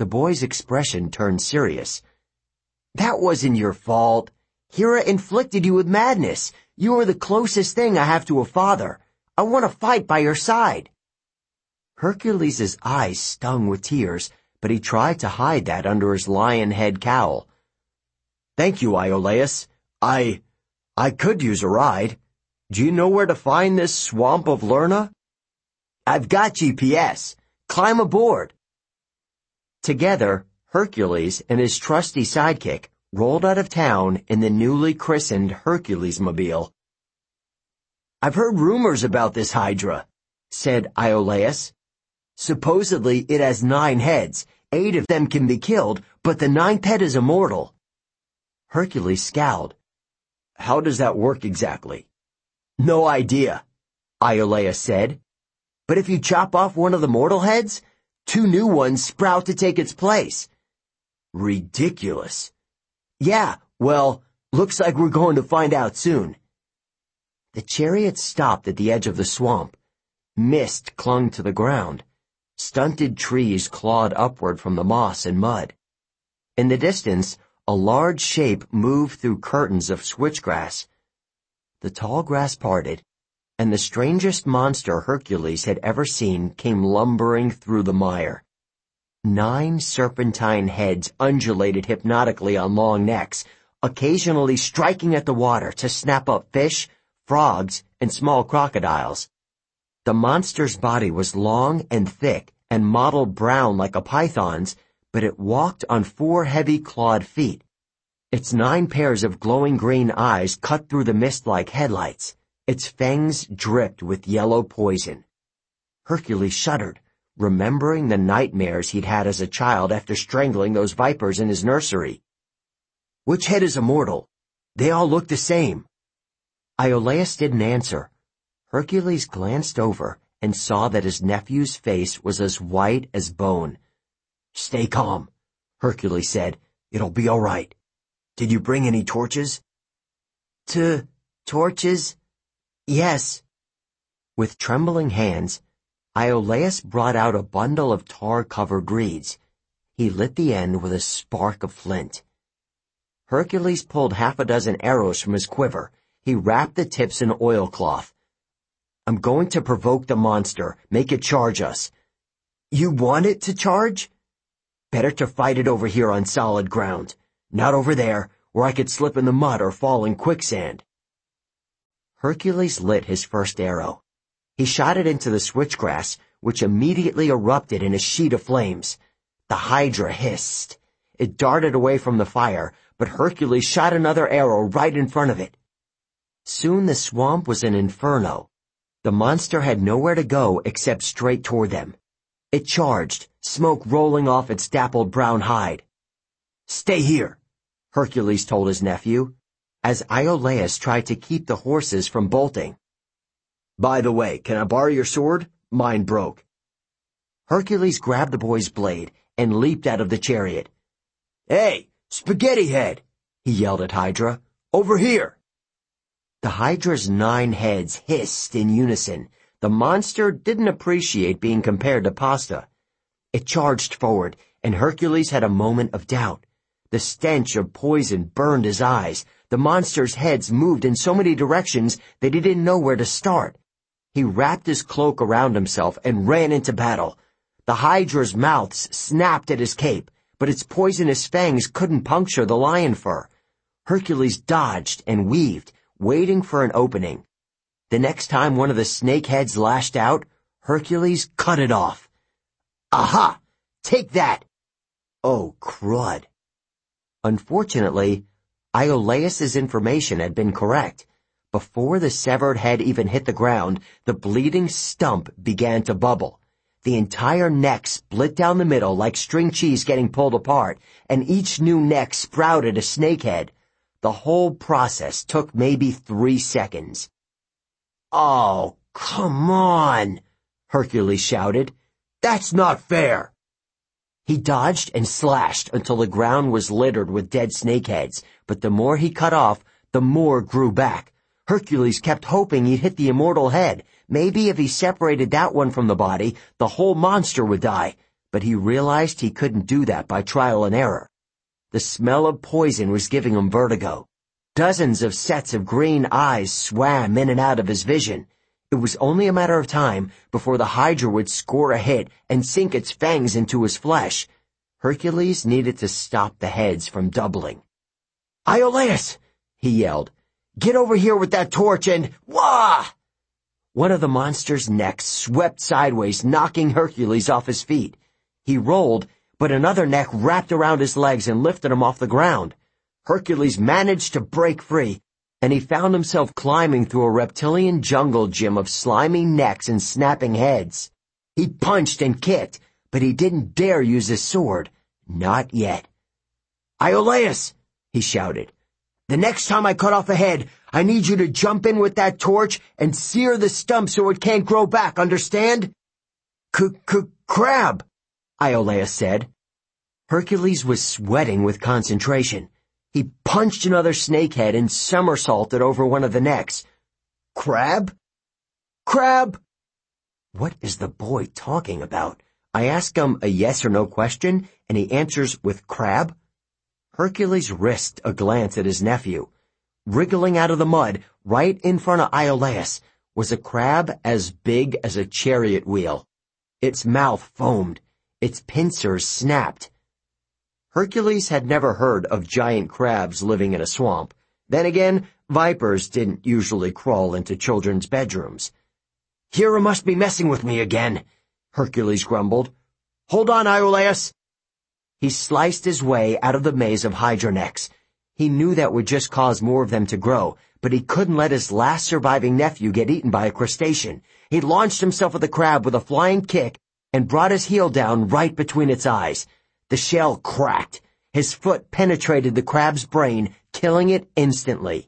The boy's expression turned serious. That wasn't your fault. Hera inflicted you with madness. You are the closest thing I have to a father. I want to fight by your side. Hercules' eyes stung with tears, but he tried to hide that under his lion head cowl. Thank you, Iolaus. I could use a ride. Do you know where to find this swamp of Lerna? I've got GPS. Climb aboard. Together, Hercules and his trusty sidekick rolled out of town in the newly christened Hercules-mobile. I've heard rumors about this Hydra, said Iolaus. Supposedly it has 9 heads. 8 of them can be killed, but the 9th head is immortal. Hercules scowled. How does that work exactly? No idea, Iolaus said. But if you chop off one of the mortal heads, 2 new ones sprout to take its place. Ridiculous. Yeah, well, looks like we're going to find out soon. The chariot stopped at the edge of the swamp. Mist clung to the ground. Stunted trees clawed upward from the moss and mud. In the distance, a large shape moved through curtains of switchgrass. The tall grass parted, and the strangest monster Hercules had ever seen came lumbering through the mire. 9 serpentine heads undulated hypnotically on long necks, occasionally striking at the water to snap up fish, frogs, and small crocodiles. The monster's body was long and thick and mottled brown like a python's, but it walked on 4 heavy clawed feet. Its 9 pairs of glowing green eyes cut through the mist like headlights. Its fangs dripped with yellow poison. Hercules shuddered, remembering the nightmares he'd had as a child after strangling those vipers in his nursery. Which head is immortal? They all look the same. Iolaus didn't answer. Hercules glanced over and saw that his nephew's face was as white as bone. Stay calm, Hercules said. It'll be all right. Did you bring any torches? Torches? Yes. With trembling hands, Iolaus brought out a bundle of tar-covered reeds. He lit the end with a spark of flint. Hercules pulled 6 arrows from his quiver. He wrapped the tips in oilcloth. I'm going to provoke the monster, make it charge us. You want it to charge? Better to fight it over here on solid ground, not over there, where I could slip in the mud or fall in quicksand. Hercules lit his first arrow. He shot it into the switchgrass, which immediately erupted in a sheet of flames. The Hydra hissed. It darted away from the fire, but Hercules shot another arrow right in front of it. Soon the swamp was an inferno. The monster had nowhere to go except straight toward them. It charged, smoke rolling off its dappled brown hide. Stay here, Hercules told his nephew, as Iolaus tried to keep the horses from bolting. By the way, can I borrow your sword? Mine broke. Hercules grabbed the boy's blade and leaped out of the chariot. Hey, Spaghetti Head, he yelled at Hydra. Over here! The Hydra's 9 heads hissed in unison. The monster didn't appreciate being compared to pasta. It charged forward, and Hercules had a moment of doubt. The stench of poison burned his eyes. The monster's heads moved in so many directions that he didn't know where to start. He wrapped his cloak around himself and ran into battle. The Hydra's mouths snapped at his cape, but its poisonous fangs couldn't puncture the lion fur. Hercules dodged and weaved, waiting for an opening. The next time one of the snake heads lashed out, Hercules cut it off. Aha! Take that! Oh, crud. Unfortunately, Iolaus's information had been correct. Before the severed head even hit the ground, the bleeding stump began to bubble. The entire neck split down the middle like string cheese getting pulled apart, and each new neck sprouted a snake head. The whole process took maybe 3 seconds. Oh, come on, Hercules shouted. That's not fair. He dodged and slashed until the ground was littered with dead snakeheads, but the more he cut off, the more grew back. Hercules kept hoping he'd hit the immortal head. Maybe if he separated that one from the body, the whole monster would die. but he realized he couldn't do that by trial and error. The smell of poison was giving him vertigo. Dozens of sets of green eyes swam in and out of his vision. It was only a matter of time before the Hydra would score a hit and sink its fangs into his flesh. Hercules needed to stop the heads from doubling. "Iolaus!" he yelled. "Get over here with that torch and wah!" One of the monster's necks swept sideways, knocking Hercules off his feet. He rolled, but another neck wrapped around his legs and lifted him off the ground. Hercules managed to break free, and he found himself climbing through a reptilian jungle gym of slimy necks and snapping heads. He punched and kicked, but he didn't dare use his sword. Not yet. "Iolaus!" he shouted. "The next time I cut off a head, I need you to jump in with that torch and sear the stump so it can't grow back, understand?" "Crab," Iolaus said. Hercules was sweating with concentration. He punched another snakehead and somersaulted over one of the necks. "Crab? Crab?" What is the boy talking about? I ask him a yes or no question, and he answers with crab? Hercules risked a glance at his nephew. Wriggling out of the mud, right in front of Iolaus, was a crab as big as a chariot wheel. Its mouth foamed. Its pincers snapped. Hercules had never heard of giant crabs living in a swamp. Then again, vipers didn't usually crawl into children's bedrooms. "Hera must be messing with me again," Hercules grumbled. "Hold on, Iolaus." He sliced his way out of the maze of hydra necks. He knew that would just cause more of them to grow, but he couldn't let his last surviving nephew get eaten by a crustacean. He launched himself at the crab with a flying kick and brought his heel down right between its eyes. The shell cracked. His foot penetrated the crab's brain, killing it instantly.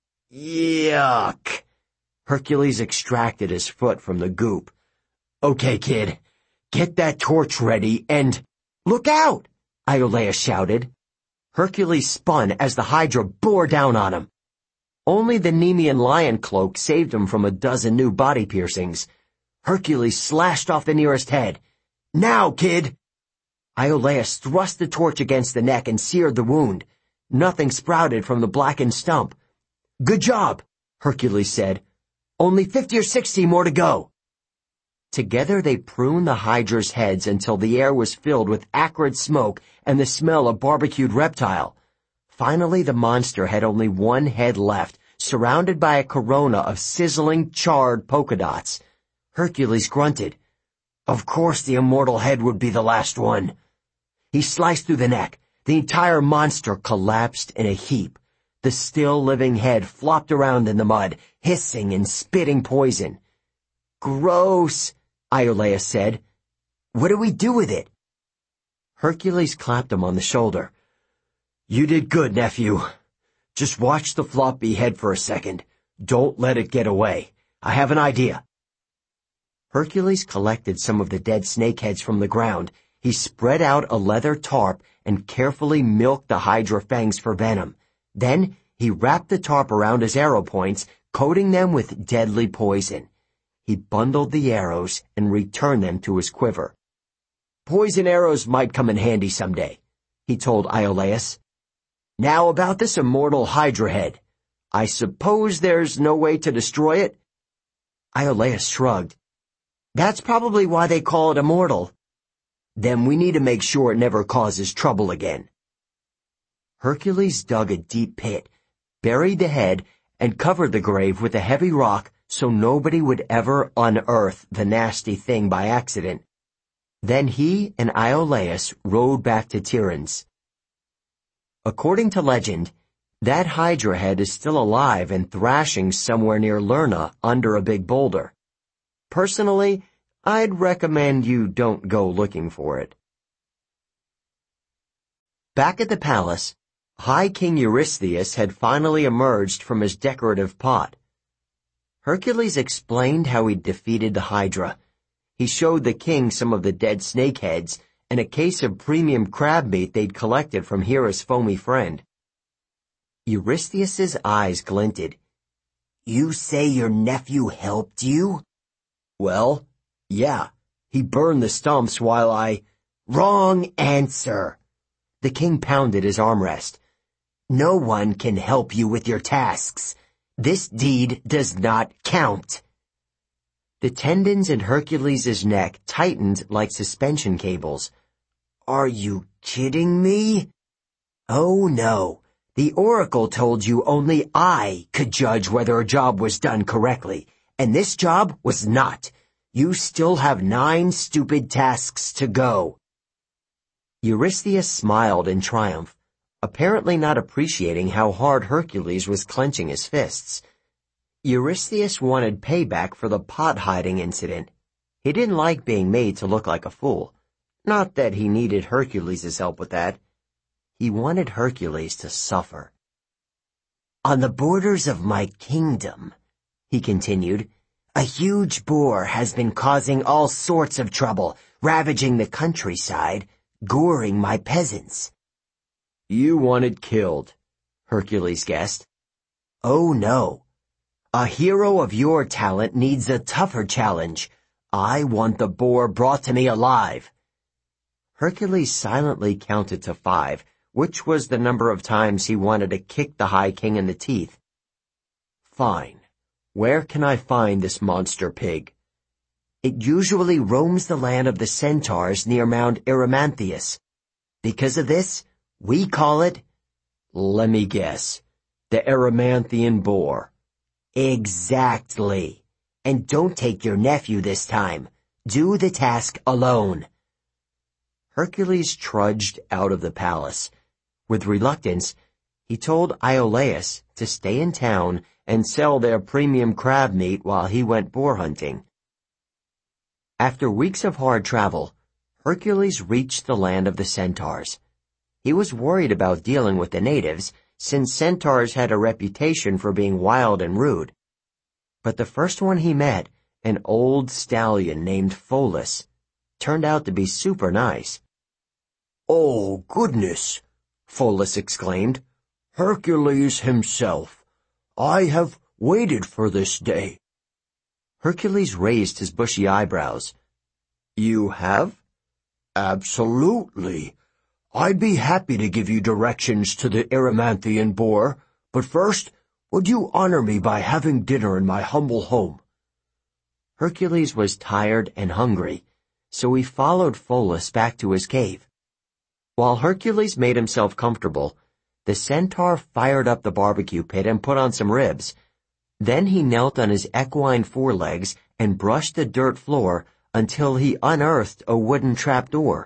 Yuck! Hercules extracted his foot from the goop. "Okay, kid, get that torch ready and—" "Look out!" Iolaus shouted. Hercules spun as the Hydra bore down on him. Only the Nemean lion cloak saved him from a dozen new body piercings. Hercules slashed off the nearest head. "Now, kid!" Iolaus thrust the torch against the neck and seared the wound. Nothing sprouted from the blackened stump. "Good job," Hercules said. "Only 50 or 60 more to go." Together they pruned the Hydra's heads until the air was filled with acrid smoke and the smell of barbecued reptile. Finally, the monster had only one head left, surrounded by a corona of sizzling, charred polka dots. Hercules grunted. Of course the immortal head would be the last one. He sliced through the neck. The entire monster collapsed in a heap. The still living head flopped around in the mud, hissing and spitting poison. "Gross," Iolaus said. "What do we do with it?" Hercules clapped him on the shoulder. "You did good, nephew. Just watch the floppy head for a second. Don't let it get away. I have an idea." Hercules collected some of the dead snakeheads from the ground. He spread out a leather tarp and carefully milked the Hydra fangs for venom. Then he wrapped the tarp around his arrow points, coating them with deadly poison. He bundled the arrows and returned them to his quiver. "Poison arrows might come in handy someday," he told Iolaus. "Now about this immortal Hydra head. I suppose there's no way to destroy it?" Iolaus shrugged. "That's probably why they call it immortal." "Then we need to make sure it never causes trouble again." Hercules dug a deep pit, buried the head, and covered the grave with a heavy rock so nobody would ever unearth the nasty thing by accident. Then he and Iolaus rode back to Tiryns. According to legend, that Hydra head is still alive and thrashing somewhere near Lerna under a big boulder. Personally, I'd recommend you don't go looking for it. Back at the palace, High King Eurystheus had finally emerged from his decorative pot. Hercules explained how he'd defeated the Hydra. He showed the king some of the dead snakeheads and a case of premium crab meat they'd collected from Hera's foamy friend. Eurystheus's eyes glinted. "You say your nephew helped you?" "Well, yeah. He burned the stumps while I—" Wrong answer. The king pounded his armrest. No one can help you with your tasks. This deed does not count. The tendons in Hercules' neck tightened like suspension cables. Are you kidding me? Oh no. The oracle told you only I could judge whether a job was done correctly, and this job was not. You still have 9 stupid tasks to go. Eurystheus smiled in triumph, apparently not appreciating how hard Hercules was clenching his fists. Eurystheus wanted payback for the pot-hiding incident. He didn't like being made to look like a fool. Not that he needed Hercules' help with that. He wanted Hercules to suffer. On the borders of my kingdom, he continued, a huge boar has been causing all sorts of trouble, ravaging the countryside, goring my peasants. You want it killed, Hercules guessed. Oh no. A hero of your talent needs a tougher challenge. I want the boar brought to me alive. Hercules silently counted to 5, which was the number of times he wanted to kick the High King in the teeth. Fine. Where can I find this monster pig? It usually roams the land of the centaurs near Mount Erymantheus. Because of this, we call it, let me guess, the Erymanthian boar. Exactly. And don't take your nephew this time. Do the task alone. Hercules trudged out of the palace. With reluctance, he told Iolaus to stay in town and sell their premium crab meat while he went boar hunting. After weeks of hard travel, Hercules reached the land of the centaurs. He was worried about dealing with the natives, since centaurs had a reputation for being wild and rude. But the first one he met, an old stallion named Pholus, turned out to be super nice. Oh, goodness, Pholus exclaimed. Hercules himself. I have waited for this day. Hercules raised his bushy eyebrows. You have? Absolutely. I'd be happy to give you directions to the Erymanthian boar, but first, would you honor me by having dinner in my humble home? Hercules was tired and hungry, so he followed Pholus back to his cave. While Hercules made himself comfortable, the centaur fired up the barbecue pit and put on some ribs. Then he knelt on his equine forelegs and brushed the dirt floor until he unearthed a wooden trapdoor.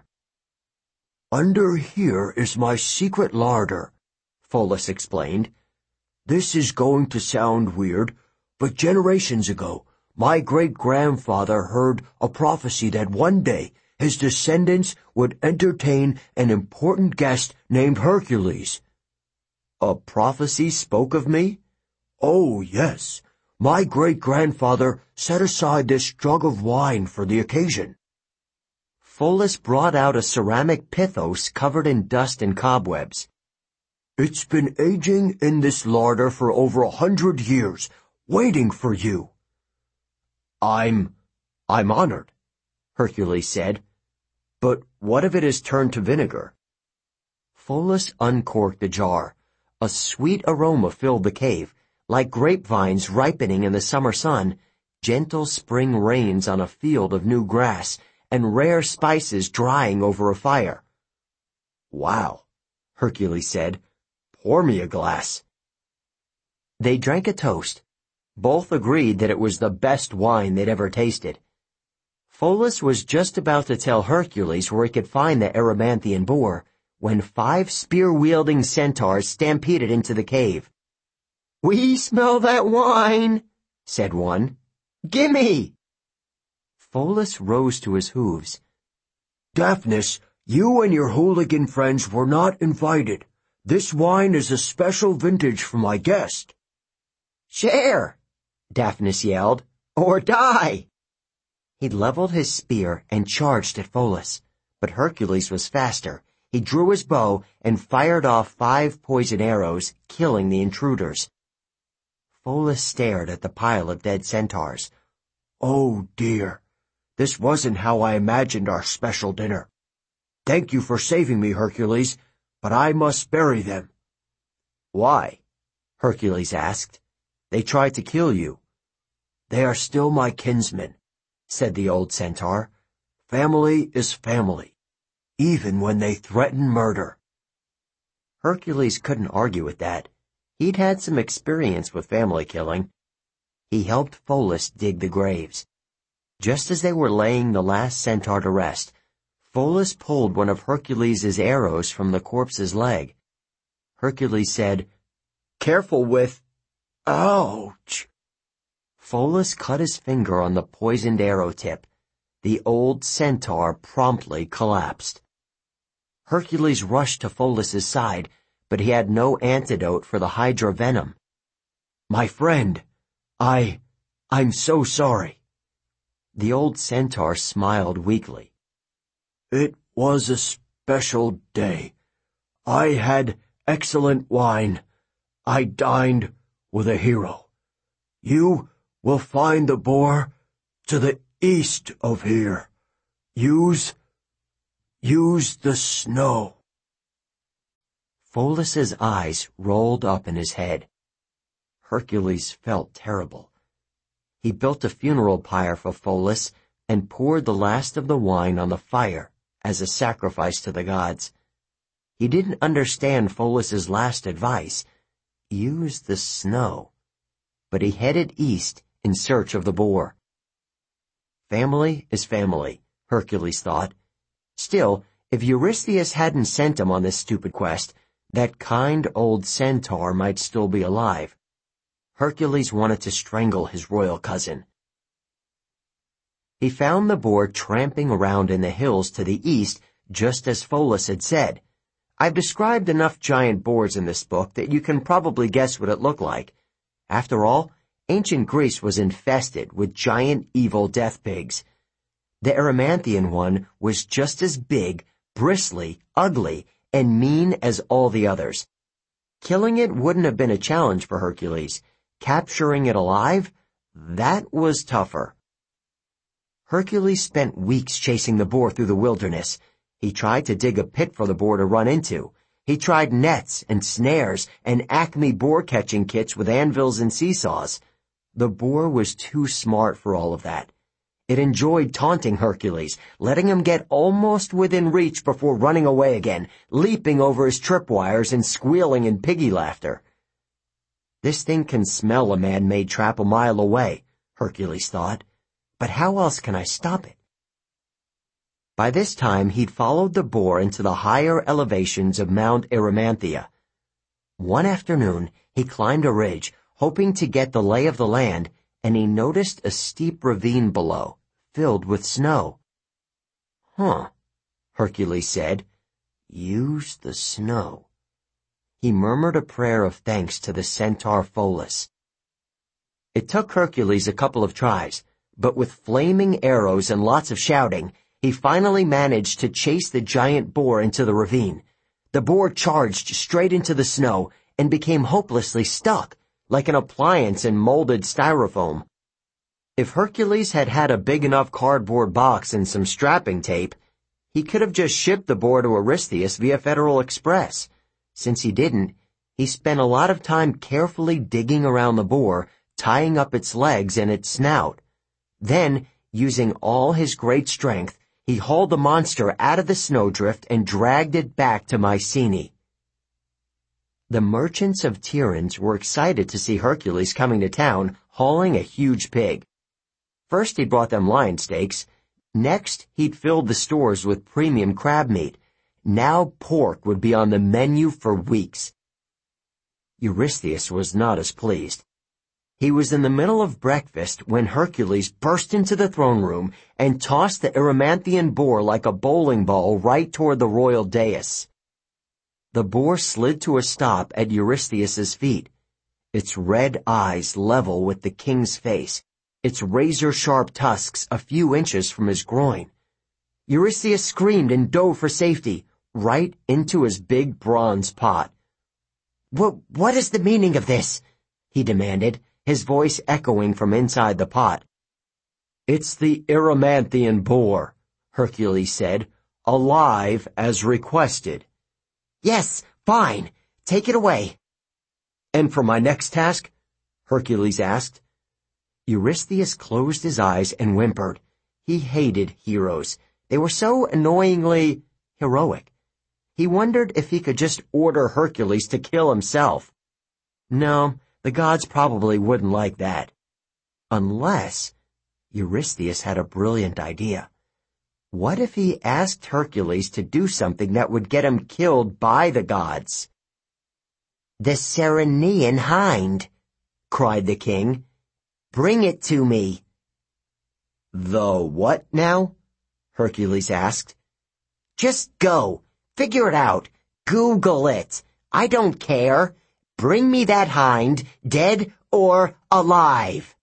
Under here is my secret larder, Pholus explained. This is going to sound weird, but generations ago, my great-grandfather heard a prophecy that one day his descendants would entertain an important guest named Hercules. A prophecy spoke of me? Oh, yes. My great-grandfather set aside this jug of wine for the occasion. Pholus brought out a ceramic pithos covered in dust and cobwebs. It's been aging in this larder for over 100 years, waiting for you. I'm honored, Hercules said. But what if it has turned to vinegar? Pholus uncorked the jar. A sweet aroma filled the cave, like grapevines ripening in the summer sun, gentle spring rains on a field of new grass, and rare spices drying over a fire. Wow, Hercules said. Pour me a glass. They drank a toast. Both agreed that it was the best wine they'd ever tasted. Pholus was just about to tell Hercules where he could find the Erymanthian boar when 5 spear-wielding centaurs stampeded into the cave. We smell that wine, said one. Gimme! Pholus rose to his hooves. Daphnis, you and your hooligan friends were not invited. This wine is a special vintage for my guest. Share, Daphnis yelled, or die! He leveled his spear and charged at Pholus, but Hercules was faster. He drew his bow and fired off 5 poison arrows, killing the intruders. Pholus stared at the pile of dead centaurs. Oh dear, this wasn't how I imagined our special dinner. "Thank you for saving me, Hercules, but I must bury them." "Why?" Hercules asked. "They tried to kill you." "They are still my kinsmen," said the old centaur. "Family is family, even when they threaten murder." Hercules couldn't argue with that. He'd had some experience with family killing. He helped Pholus dig the graves. Just as they were laying the last centaur to rest, Pholus pulled one of Hercules' arrows from the corpse's leg. Hercules said, "Careful with—" "Ouch!" Pholus cut his finger on the poisoned arrow tip. The old centaur promptly collapsed. Hercules rushed to Pholus's side, but he had no antidote for the hydra venom. "My friend, I'm so sorry." The old centaur smiled weakly. "It was a special day. I had excellent wine. I dined with a hero. You will find the boar to the east of here. Use the snow." Pholus's eyes rolled up in his head. Hercules felt terrible. He built a funeral pyre for Pholus and poured the last of the wine on the fire as a sacrifice to the gods. He didn't understand Pholus's last advice, use the snow, but he headed east in search of the boar. Family is family, Hercules thought. Still, if Eurystheus hadn't sent him on this stupid quest, that kind old centaur might still be alive. Hercules wanted to strangle his royal cousin. He found the boar tramping around in the hills to the east, just as Pholus had said. I've described enough giant boars in this book that you can probably guess what it looked like. After all, ancient Greece was infested with giant evil death pigs. The Erymanthian one was just as big, bristly, ugly, and mean as all the others. Killing it wouldn't have been a challenge for Hercules. Capturing it alive? That was tougher. Hercules spent weeks chasing the boar through the wilderness. He tried to dig a pit for the boar to run into. He tried nets and snares and Acme boar-catching kits with anvils and seesaws. The boar was too smart for all of that. It enjoyed taunting Hercules, letting him get almost within reach before running away again, leaping over his tripwires and squealing in piggy laughter. This thing can smell a man-made trap a mile away, Hercules thought. But how else can I stop it? By this time, he'd followed the boar into the higher elevations of Mount Erymanthia. One afternoon, he climbed a ridge, hoping to get the lay of the land, and he noticed a steep ravine below, filled with snow. "Huh," Hercules said. "Use the snow." He murmured a prayer of thanks to the centaur Pholus. It took Hercules a couple of tries, but with flaming arrows and lots of shouting, he finally managed to chase the giant boar into the ravine. The boar charged straight into the snow and became hopelessly stuck, like an appliance in molded styrofoam. If Hercules had had a big enough cardboard box and some strapping tape, he could have just shipped the boar to Eurystheus via Federal Express. Since he didn't, he spent a lot of time carefully digging around the boar, tying up its legs and its snout. Then, using all his great strength, he hauled the monster out of the snowdrift and dragged it back to Mycenae. The merchants of Tiryns were excited to see Hercules coming to town, hauling a huge pig. First he brought them lion steaks. Next, he'd filled the stores with premium crab meat. Now pork would be on the menu for weeks. Eurystheus was not as pleased. He was in the middle of breakfast when Hercules burst into the throne room and tossed the Erymanthian boar like a bowling ball right toward the royal dais. The boar slid to a stop at Eurystheus's feet, its red eyes level with the king's face, its razor-sharp tusks a few inches from his groin. Eurystheus screamed and dove for safety, right into his big bronze pot. What is the meaning of this?" he demanded, his voice echoing from inside the pot. "It's the Erymanthian boar," Hercules said, alive as requested." "Yes, fine. Take it away." "And for my next task?" Hercules asked. Eurystheus closed his eyes and whimpered. He hated heroes. They were so annoyingly heroic. He wondered if he could just order Hercules to kill himself. No, the gods probably wouldn't like that. Unless Eurystheus had a brilliant idea. What if he asked Hercules to do something that would get him killed by the gods? "The Ceryneian hind," cried the king. "Bring it to me." "The what now?" Hercules asked. "Just go. Figure it out. Google it. I don't care. Bring me that hind, dead or alive."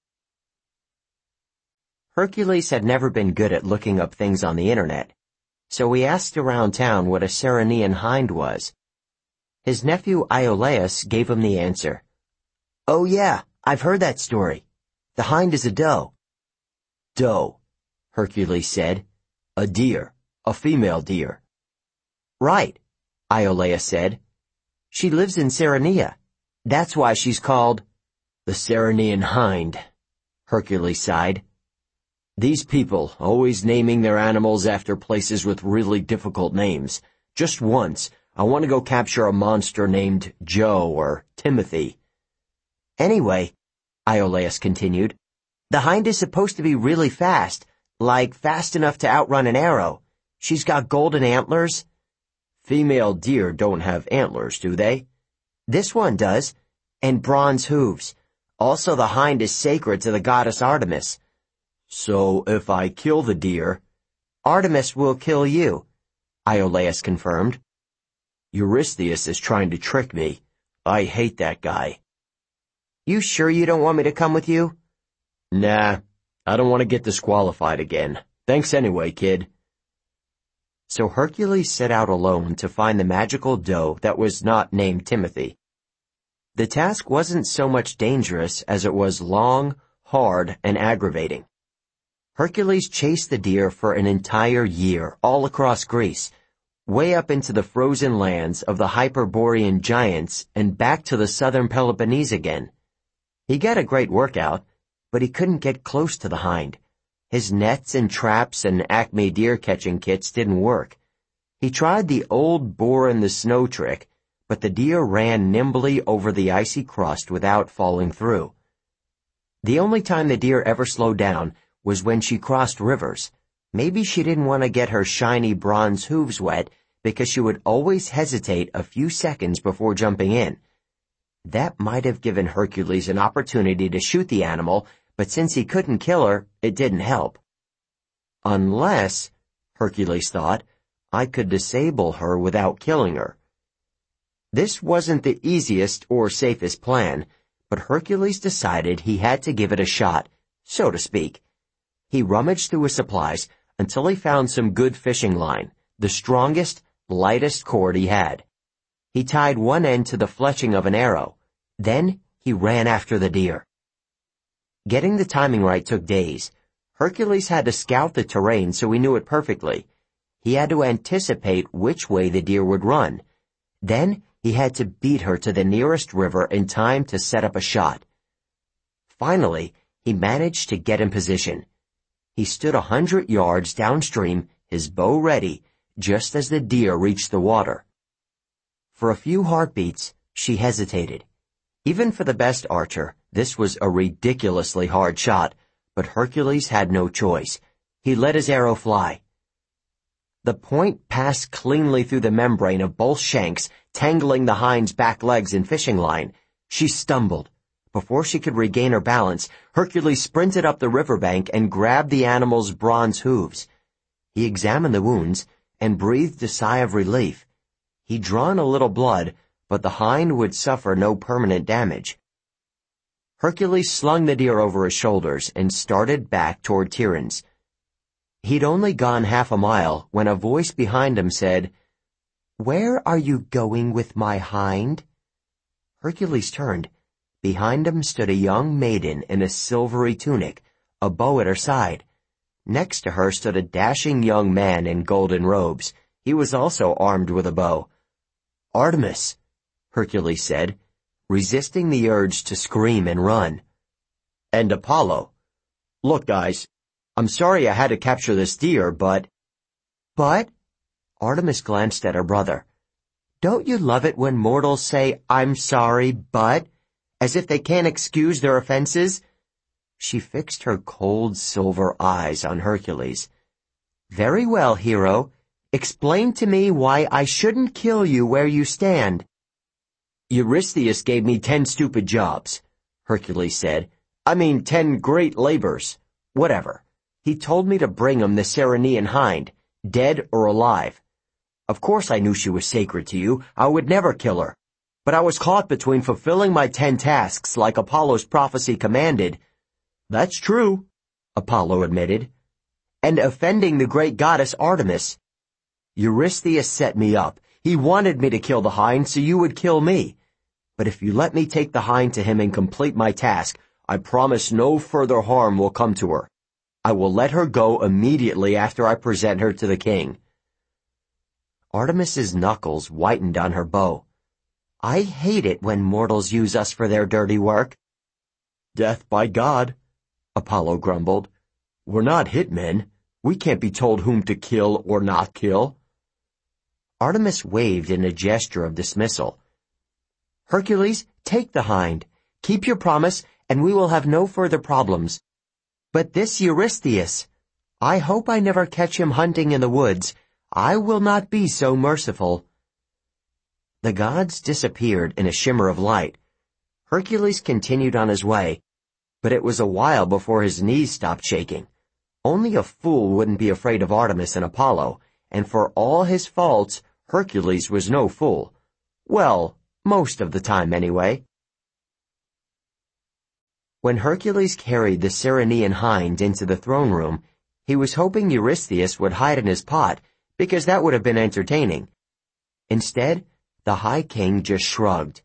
Hercules had never been good at looking up things on the internet, so he asked around town what a Ceryneian hind was. His nephew Iolaus gave him the answer. "Oh yeah, I've heard that story. The hind is a doe." "Doe," Hercules said. "A deer, a female deer." "Right," Iolaus said. "She lives in Cerynea. That's why she's called the Ceryneian hind," Hercules sighed. "These people always naming their animals after places with really difficult names. Just once, I want to go capture a monster named Joe or Timothy." "Anyway," Iolaus continued, "the hind is supposed to be really fast, like fast enough to outrun an arrow. She's got golden antlers." "Female deer don't have antlers, do they?" "This one does, and bronze hooves. Also, the hind is sacred to the goddess Artemis." "So if I kill the deer—" "Artemis will kill you," Iolaus confirmed. "Eurystheus is trying to trick me. I hate that guy." "You sure you don't want me to come with you?" "Nah, I don't want to get disqualified again. Thanks anyway, kid." So Hercules set out alone to find the magical doe that was not named Timothy. The task wasn't so much dangerous as it was long, hard, and aggravating. Hercules chased the deer for an entire year all across Greece, way up into the frozen lands of the Hyperborean giants and back to the southern Peloponnese again. He got a great workout, but he couldn't get close to the hind. His nets and traps and Acme deer catching kits didn't work. He tried the old boar in the snow trick, but the deer ran nimbly over the icy crust without falling through. The only time the deer ever slowed down was when she crossed rivers. Maybe she didn't want to get her shiny bronze hooves wet because she would always hesitate a few seconds before jumping in. That might have given Hercules an opportunity to shoot the animal, but since he couldn't kill her, it didn't help. Unless, Hercules thought, I could disable her without killing her. This wasn't the easiest or safest plan, but Hercules decided he had to give it a shot, so to speak. He rummaged through his supplies until he found some good fishing line, the strongest, lightest cord he had. He tied one end to the fletching of an arrow. Then he ran after the deer. Getting the timing right took days. Hercules had to scout the terrain so he knew it perfectly. He had to anticipate which way the deer would run. Then he had to beat her to the nearest river in time to set up a shot. Finally, he managed to get in position. He stood 100 yards downstream, his bow ready, just as the deer reached the water. For a few heartbeats, she hesitated. Even for the best archer, this was a ridiculously hard shot, but Hercules had no choice. He let his arrow fly. The point passed cleanly through the membrane of both shanks, tangling the hind's back legs in fishing line. She stumbled. Before she could regain her balance, Hercules sprinted up the riverbank and grabbed the animal's bronze hooves. He examined the wounds and breathed a sigh of relief. He'd drawn a little blood, but the hind would suffer no permanent damage. Hercules slung the deer over his shoulders and started back toward Tiryns. He'd only gone half a mile when a voice behind him said, "Where are you going with my hind?" Hercules turned. Behind him stood a young maiden in a silvery tunic, a bow at her side. Next to her stood a dashing young man in golden robes. He was also armed with a bow. "Artemis," Hercules said, resisting the urge to scream and run. "And Apollo. Look, guys, I'm sorry I had to capture this deer, but—" "But?" Artemis glanced at her brother. "Don't you love it when mortals say, 'I'm sorry, but,' as if they can't excuse their offenses?" She fixed her cold silver eyes on Hercules. "Very well, hero. Explain to me why I shouldn't kill you where you stand." "Eurystheus gave me 10 stupid jobs," Hercules said. "I mean 10 great labors. Whatever. He told me to bring him the Ceryneian hind, dead or alive. Of course I knew she was sacred to you. I would never kill her. But I was caught between fulfilling my 10 tasks like Apollo's prophecy commanded—" "That's true," Apollo admitted, "and offending the great goddess Artemis. Eurystheus set me up. He wanted me to kill the hind so you would kill me. But if you let me take the hind to him and complete my task, I promise no further harm will come to her. I will let her go immediately after I present her to the king." Artemis's knuckles whitened on her bow. "I hate it when mortals use us for their dirty work." "Death by God," Apollo grumbled. "We're not hitmen. We can't be told whom to kill or not kill." Artemis waved in a gesture of dismissal. "Hercules, take the hind. Keep your promise, and we will have no further problems. But this Eurystheus, I hope I never catch him hunting in the woods. I will not be so merciful." The gods disappeared in a shimmer of light. Hercules continued on his way, but it was a while before his knees stopped shaking. Only a fool wouldn't be afraid of Artemis and Apollo, and for all his faults, Hercules was no fool. Well, most of the time anyway. When Hercules carried the Ceryneian hind into the throne room, he was hoping Eurystheus would hide in his pot, because that would have been entertaining. Instead, the High King just shrugged.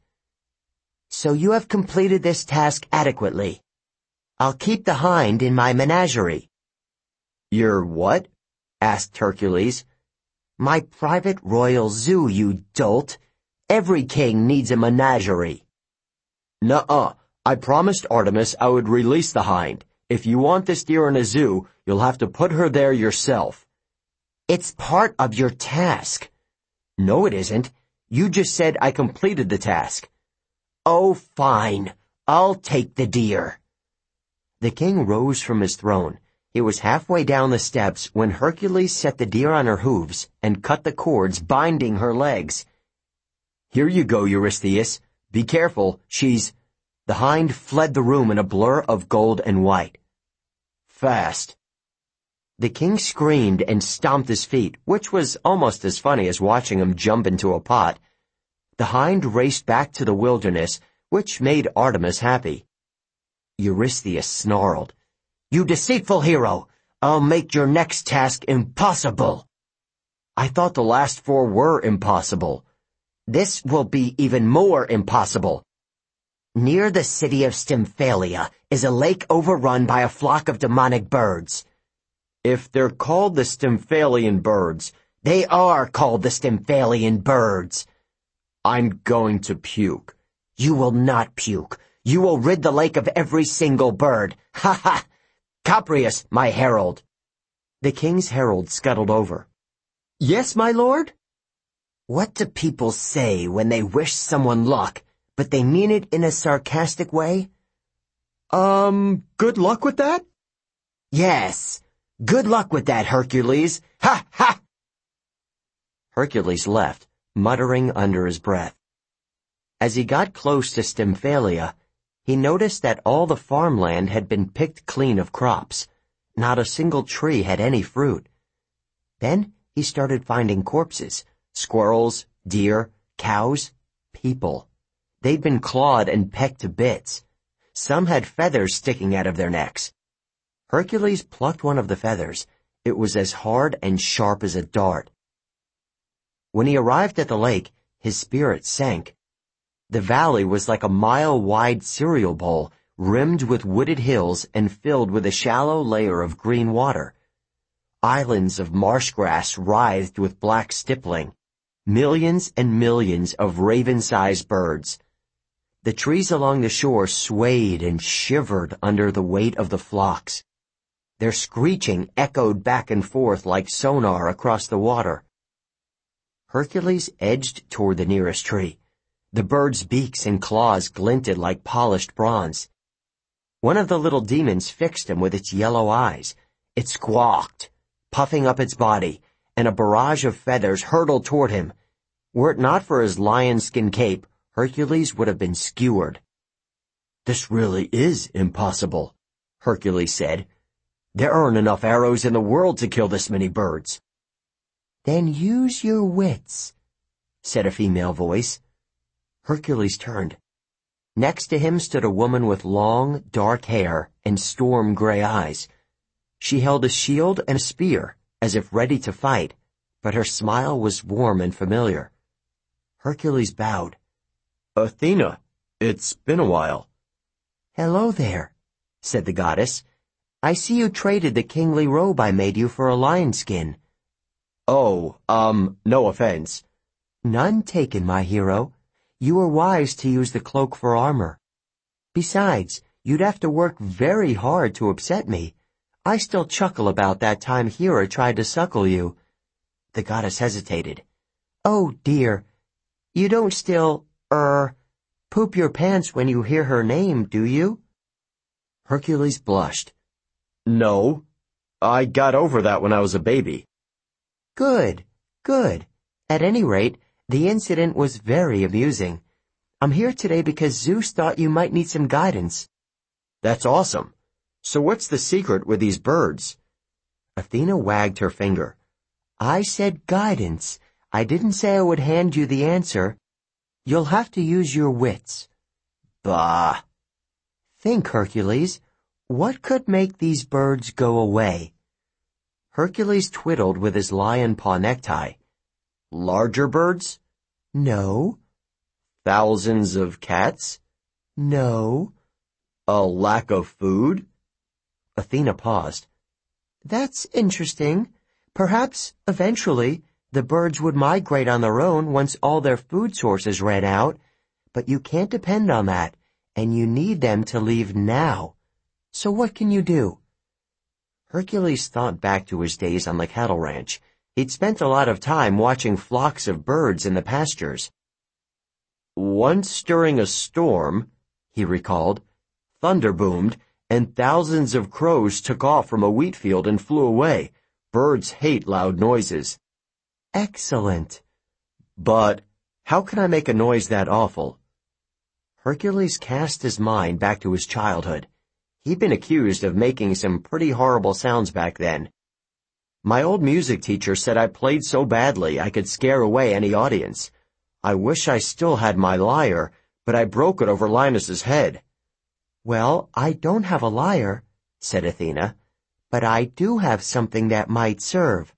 "So you have completed this task adequately. I'll keep the hind in my menagerie." "Your what?" asked Hercules. "My private royal zoo, you dolt. Every king needs a menagerie." "Nuh-uh. I promised Artemis I would release the hind. If you want this deer in a zoo, you'll have to put her there yourself." "It's part of your task." "No, it isn't. You just said I completed the task." "Oh, fine. I'll take the deer." The king rose from his throne. He was halfway down the steps when Hercules set the deer on her hooves and cut the cords binding her legs. "Here you go, Eurystheus. Be careful, she's—" The hind fled the room in a blur of gold and white. "Fast." The king screamed and stomped his feet, which was almost as funny as watching him jump into a pot. The hind raced back to the wilderness, which made Artemis happy. Eurystheus snarled, "You deceitful hero! I'll make your next task impossible." "I thought the last 4 were impossible." "This will be even more impossible. Near the city of Stymphalia is a lake overrun by a flock of demonic birds." "If they're called the Stymphalian birds—" "They are called the Stymphalian birds." "I'm going to puke." "You will not puke. You will rid the lake of every single bird. Ha ha! Coprius, my herald." The king's herald scuttled over. "Yes, my lord?" "What do people say when they wish someone luck, but they mean it in a sarcastic way?" Good luck with that?" "Yes. Good luck with that, Hercules. Ha ha!" Hercules left, muttering under his breath. As he got close to Stymphalia, he noticed that all the farmland had been picked clean of crops. Not a single tree had any fruit. Then he started finding corpses, squirrels, deer, cows, people. They'd been clawed and pecked to bits. Some had feathers sticking out of their necks. Hercules plucked one of the feathers. It was as hard and sharp as a dart. When he arrived at the lake, his spirit sank. The valley was like a mile-wide cereal bowl, rimmed with wooded hills and filled with a shallow layer of green water. islands of marsh grass writhed with black stippling. Millions and millions of raven-sized birds. The trees along the shore swayed and shivered under the weight of the flocks. Their screeching echoed back and forth like sonar across the water. Hercules edged toward the nearest tree. The birds' beaks and claws glinted like polished bronze. One of the little demons fixed him with its yellow eyes. It squawked, puffing up its body, and a barrage of feathers hurtled toward him. Were it not for his lion-skin cape, Hercules would have been skewered. "This really is impossible," Hercules said. "There aren't enough arrows in the world to kill this many birds." "Then use your wits," said a female voice. Hercules turned. Next to him stood a woman with long, dark hair and storm-gray eyes. She held a shield and a spear, as if ready to fight, but her smile was warm and familiar. Hercules bowed. "Athena, it's been a while." "Hello there," said the goddess. "I see you traded the kingly robe I made you for a lion skin." "Oh, no offense." "None taken, my hero. You were wise to use the cloak for armor. Besides, you'd have to work very hard to upset me. I still chuckle about that time Hera tried to suckle you." The goddess hesitated. "Oh, dear. You don't still, poop your pants when you hear her name, do you?" Hercules blushed. "No. I got over that when I was a baby." Good, good. At any rate, the incident was very amusing. I'm here today because Zeus thought you might need some guidance." "That's awesome. So what's the secret with these birds?" Athena wagged her finger. "I said guidance. I didn't say I would hand you the answer. You'll have to use your wits." "Bah." "Think, Hercules. What could make these birds go away?" Hercules twiddled with his lion paw necktie. "Larger birds?" "No." "Thousands of cats?" "No." "A lack of food?" Athena paused. "That's interesting. Perhaps, eventually, the birds would migrate on their own once all their food sources ran out, but you can't depend on that, and you need them to leave now. So what can you do?" Hercules thought back to his days on the cattle ranch. He'd spent a lot of time watching flocks of birds in the pastures. "Once during a storm," he recalled, "thunder boomed, and thousands of crows took off from a wheat field and flew away. Birds hate loud noises." "Excellent." "But how can I make a noise that awful?" Hercules cast his mind back to his childhood. He'd been accused of making some pretty horrible sounds back then. "My old music teacher said I played so badly I could scare away any audience. I wish I still had my lyre, but I broke it over Linus's head." "Well, I don't have a lyre," said Athena, "but I do have something that might serve."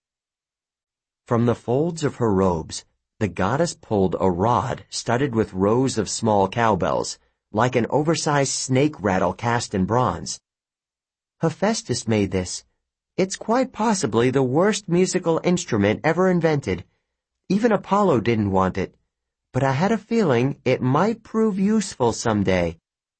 From the folds of her robes, the goddess pulled a rod studded with rows of small cowbells, like an oversized snake rattle cast in bronze. "Hephaestus made this. It's quite possibly the worst musical instrument ever invented. Even Apollo didn't want it, but I had a feeling it might prove useful someday."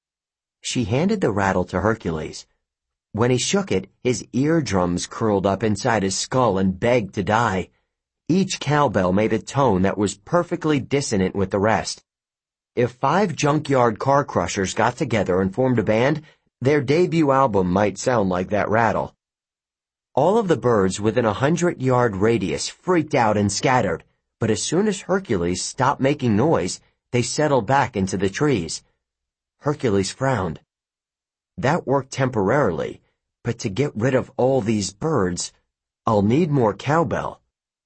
She handed the rattle to Hercules. When he shook it, his eardrums curled up inside his skull and begged to die. Each cowbell made a tone that was perfectly dissonant with the rest. If 5 junkyard car crushers got together and formed a band, their debut album might sound like that rattle. All of the birds within 100-yard radius freaked out and scattered, but as soon as Hercules stopped making noise, they settled back into the trees. Hercules frowned. "That worked temporarily, but to get rid of all these birds, I'll need more cowbell."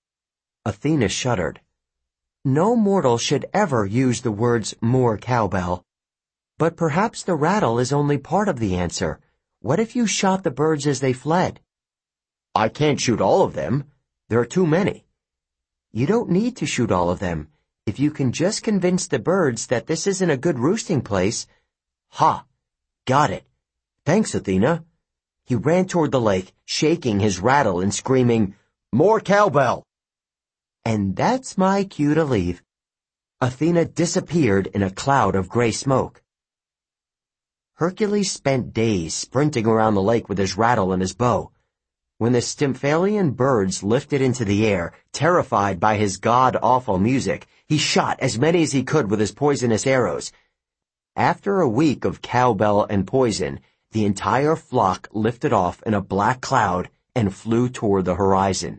Athena shuddered. "No mortal should ever use the words more cowbell. But perhaps the rattle is only part of the answer. What if you shot the birds as they fled?" "I can't shoot all of them. There are too many." "You don't need to shoot all of them. If you can just convince the birds that this isn't a good roosting place." "Ha! Got it. Thanks, Athena." He ran toward the lake, shaking his rattle and screaming, "More cowbell!" And that's my cue to leave. Athena disappeared in a cloud of gray smoke. Hercules spent days sprinting around the lake with his rattle and his bow. When the Stymphalian birds lifted into the air, terrified by his god-awful music, he shot as many as he could with his poisonous arrows. After a week of cowbell and poison, the entire flock lifted off in a black cloud and flew toward the horizon.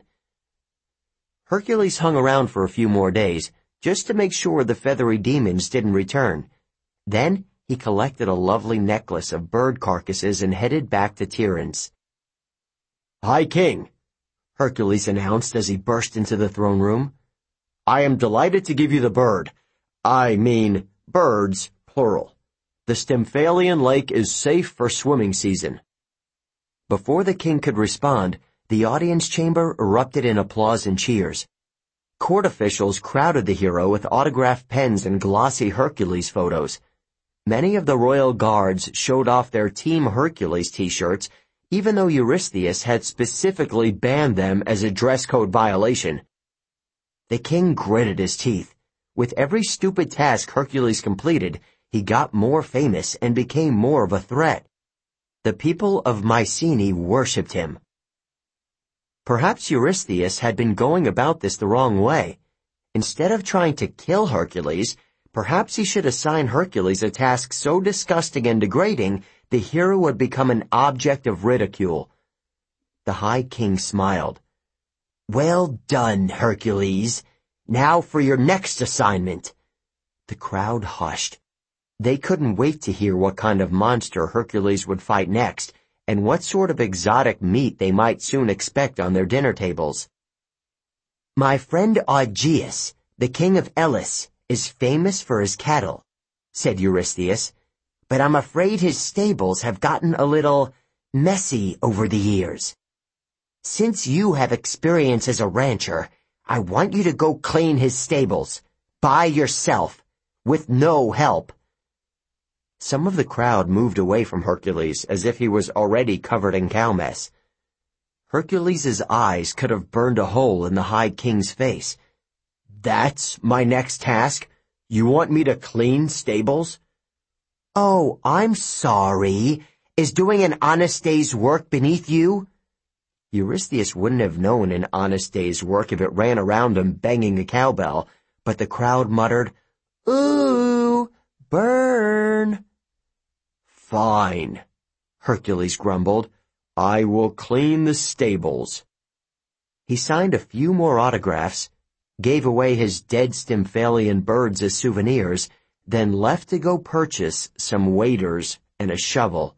Hercules hung around for a few more days, just to make sure the feathery demons didn't return. Then he collected a lovely necklace of bird carcasses and headed back to Tiryns. "High King," Hercules announced as he burst into the throne room, "I am delighted to give you the bird. I mean, birds, plural. The Stymphalian Lake is safe for swimming season." Before the king could respond, the audience chamber erupted in applause and cheers. Court officials crowded the hero with autographed pens and glossy Hercules photos. Many of the royal guards showed off their Team Hercules t-shirts, even though Eurystheus had specifically banned them as a dress code violation. The king gritted his teeth. With every stupid task Hercules completed, he got more famous and became more of a threat. The people of Mycenae worshipped him. Perhaps Eurystheus had been going about this the wrong way. Instead of trying to kill Hercules, perhaps he should assign Hercules a task so disgusting and degrading the hero would become an object of ridicule. The High King smiled. "Well done, Hercules. Now for your next assignment." The crowd hushed. They couldn't wait to hear what kind of monster Hercules would fight next, and what sort of exotic meat they might soon expect on their dinner tables. "My friend Augeas, the king of Elis, is famous for his cattle," said Eurystheus, "but I'm afraid his stables have gotten a little messy over the years. Since you have experience as a rancher, I want you to go clean his stables, by yourself, with no help." Some of the crowd moved away from Hercules as if he was already covered in cow mess. Hercules's eyes could have burned a hole in the High King's face. "That's my next task? You want me to clean stables?" "Oh, I'm sorry. Is doing an honest day's work beneath you?" Eurystheus wouldn't have known an honest day's work if it ran around him banging a cowbell, but the crowd muttered, "Ooh, burn." "Fine," Hercules grumbled. "I will clean the stables." He signed a few more autographs, gave away his dead Stymphalian birds as souvenirs, then left to go purchase some waders and a shovel.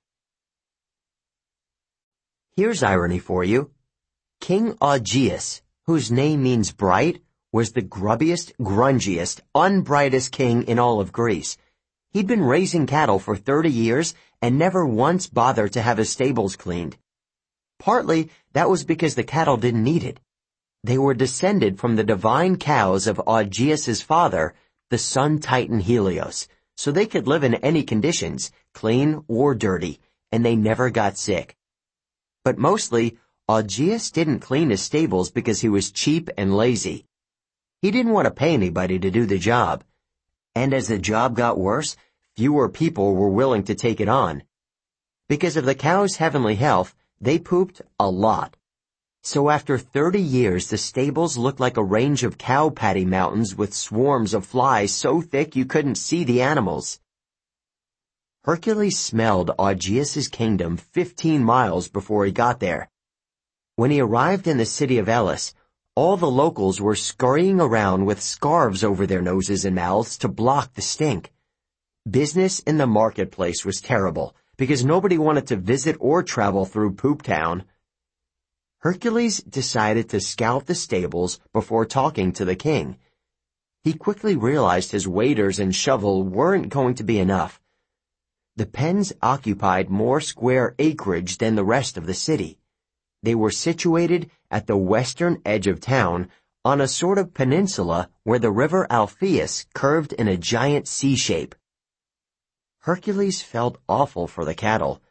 Here's irony for you. King Augeas, whose name means bright, was the grubbiest, grungiest, unbrightest king in all of Greece. He'd been raising cattle for 30 years and never once bothered to have his stables cleaned. Partly, that was because the cattle didn't need it. They were descended from the divine cows of Augeas's father, the sun titan Helios, so they could live in any conditions, clean or dirty, and they never got sick. But mostly, Augeas didn't clean his stables because he was cheap and lazy. He didn't want to pay anybody to do the job. And as the job got worse, fewer people were willing to take it on. Because of the cows' heavenly health, they pooped a lot. So after 30 years, the stables looked like a range of cow patty mountains with swarms of flies so thick you couldn't see the animals. Hercules smelled Augeas's kingdom 15 miles before he got there. When he arrived in the city of Elis, all the locals were scurrying around with scarves over their noses and mouths to block the stink. Business in the marketplace was terrible because nobody wanted to visit or travel through Poop Town. Hercules decided to scout the stables before talking to the king. He quickly realized his waders and shovel weren't going to be enough. The pens occupied more square acreage than the rest of the city. They were situated at the western edge of town on a sort of peninsula where the river Alpheus curved in a giant C shape. Hercules felt awful for the cattle.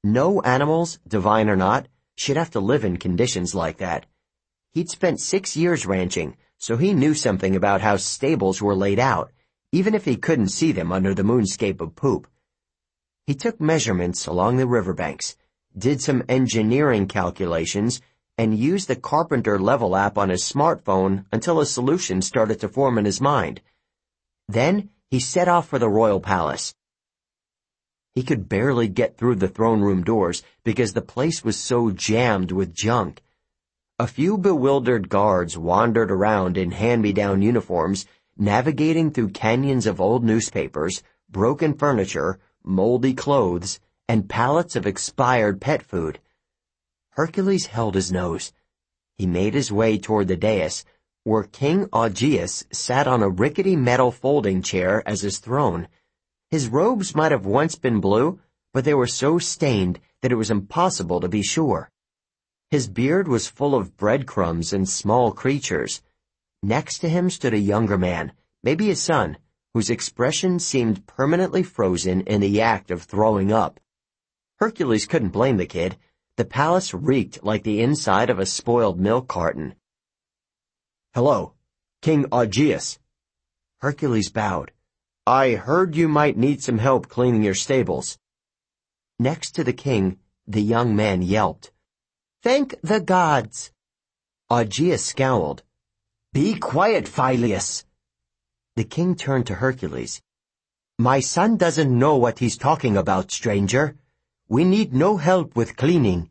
No animals, divine or not, should have to live in conditions like that. He'd spent 6 years ranching, so he knew something about how stables were laid out, even if he couldn't see them under the moonscape of poop. He took measurements along the riverbanks, did some engineering calculations, and used the Carpenter Level app on his smartphone until a solution started to form in his mind. Then he set off for the royal palace. He could barely get through the throne room doors because the place was so jammed with junk. A few bewildered guards wandered around in hand-me-down uniforms, navigating through canyons of old newspapers, broken furniture, moldy clothes, and pallets of expired pet food. Hercules held his nose. He made his way toward the dais, where King Augeas sat on a rickety metal folding chair as his throne. His robes might have once been blue, but they were so stained that it was impossible to be sure. His beard was full of breadcrumbs and small creatures. Next to him stood a younger man, maybe his son, whose expression seemed permanently frozen in the act of throwing up. Hercules couldn't blame the kid. The palace reeked like the inside of a spoiled milk carton. "Hello, King Augeas." Hercules bowed. "I heard you might need some help cleaning your stables." Next to the king, the young man yelped, "Thank the gods." Augeas scowled. "Be quiet, Phyleus." The king turned to Hercules. "My son doesn't know what he's talking about, stranger. We need no help with cleaning."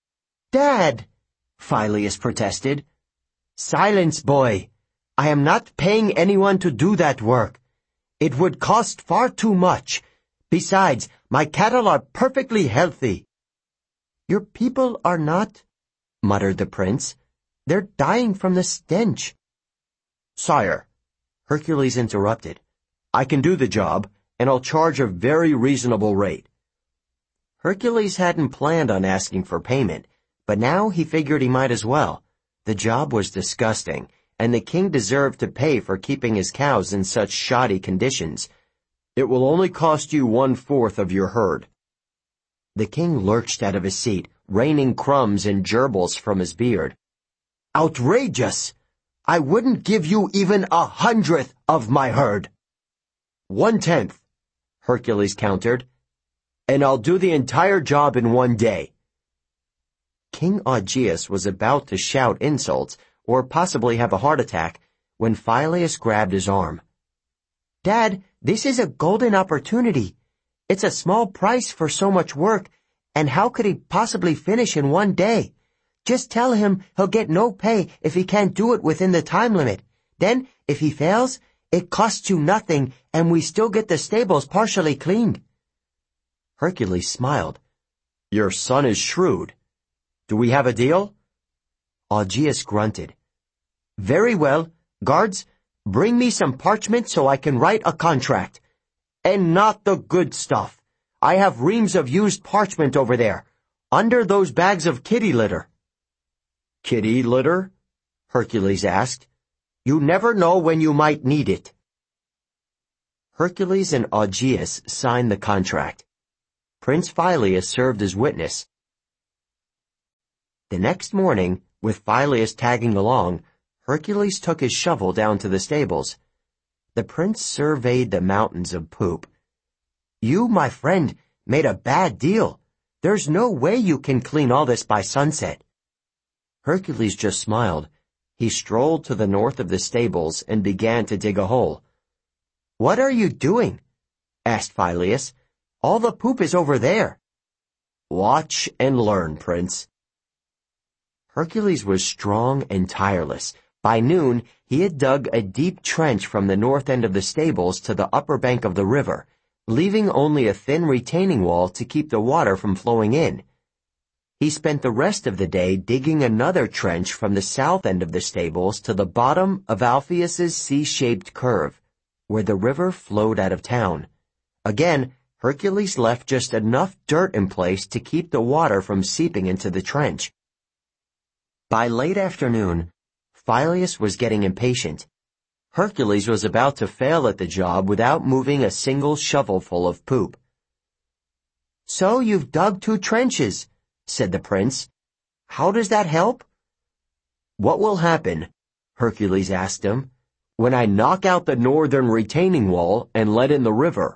"Dad!" Phyleus protested. "Silence, boy. I am not paying anyone to do that work. It would cost far too much. Besides, my cattle are perfectly healthy." "Your people are not," muttered the prince. "They're dying from the stench." "Sire," Hercules interrupted, "I can do the job, and I'll charge a very reasonable rate." Hercules hadn't planned on asking for payment, but now he figured he might as well. The job was disgusting, and the king deserved to pay for keeping his cows in such shoddy conditions. "It will only cost you 1/4 of your herd." The king lurched out of his seat, raining crumbs and gerbils from his beard. "Outrageous! I wouldn't give you even 1/100th of my herd." 1/10, Hercules countered, "and I'll do the entire job in 1 day." King Augeas was about to shout insults, or possibly have a heart attack, when Phyleus grabbed his arm. "Dad, this is a golden opportunity. It's a small price for so much work, and how could he possibly finish in 1 day? Just tell him he'll get no pay if he can't do it within the time limit. Then, if he fails, it costs you nothing, and we still get the stables partially cleaned." Hercules smiled. "Your son is shrewd. Do we have a deal?" Augeas grunted. "Very well. Guards, bring me some parchment so I can write a contract. And not the good stuff. I have reams of used parchment over there, under those bags of kitty litter." "Kitty litter?" Hercules asked. "You never know when you might need it." Hercules and Augeas signed the contract. Prince Phyleus served as witness. The next morning, with Phyleus tagging along, Hercules took his shovel down to the stables. The prince surveyed the mountains of poop. "You, my friend, made a bad deal. There's no way you can clean all this by sunset." Hercules just smiled. He strolled to the north of the stables and began to dig a hole. "What are you doing?" asked Phyleus. "All the poop is over there." "Watch and learn, Prince." Hercules was strong and tireless. By noon, he had dug a deep trench from the north end of the stables to the upper bank of the river, leaving only a thin retaining wall to keep the water from flowing in. He spent the rest of the day digging another trench from the south end of the stables to the bottom of Alpheus's C-shaped curve, where the river flowed out of town. Again, Hercules left just enough dirt in place to keep the water from seeping into the trench. By late afternoon, Phyleus was getting impatient. Hercules was about to fail at the job without moving a single shovelful of poop. "So you've dug 2 trenches," said the prince. "How does that help?" "What will happen," Hercules asked him, "when I knock out the northern retaining wall and let in the river?"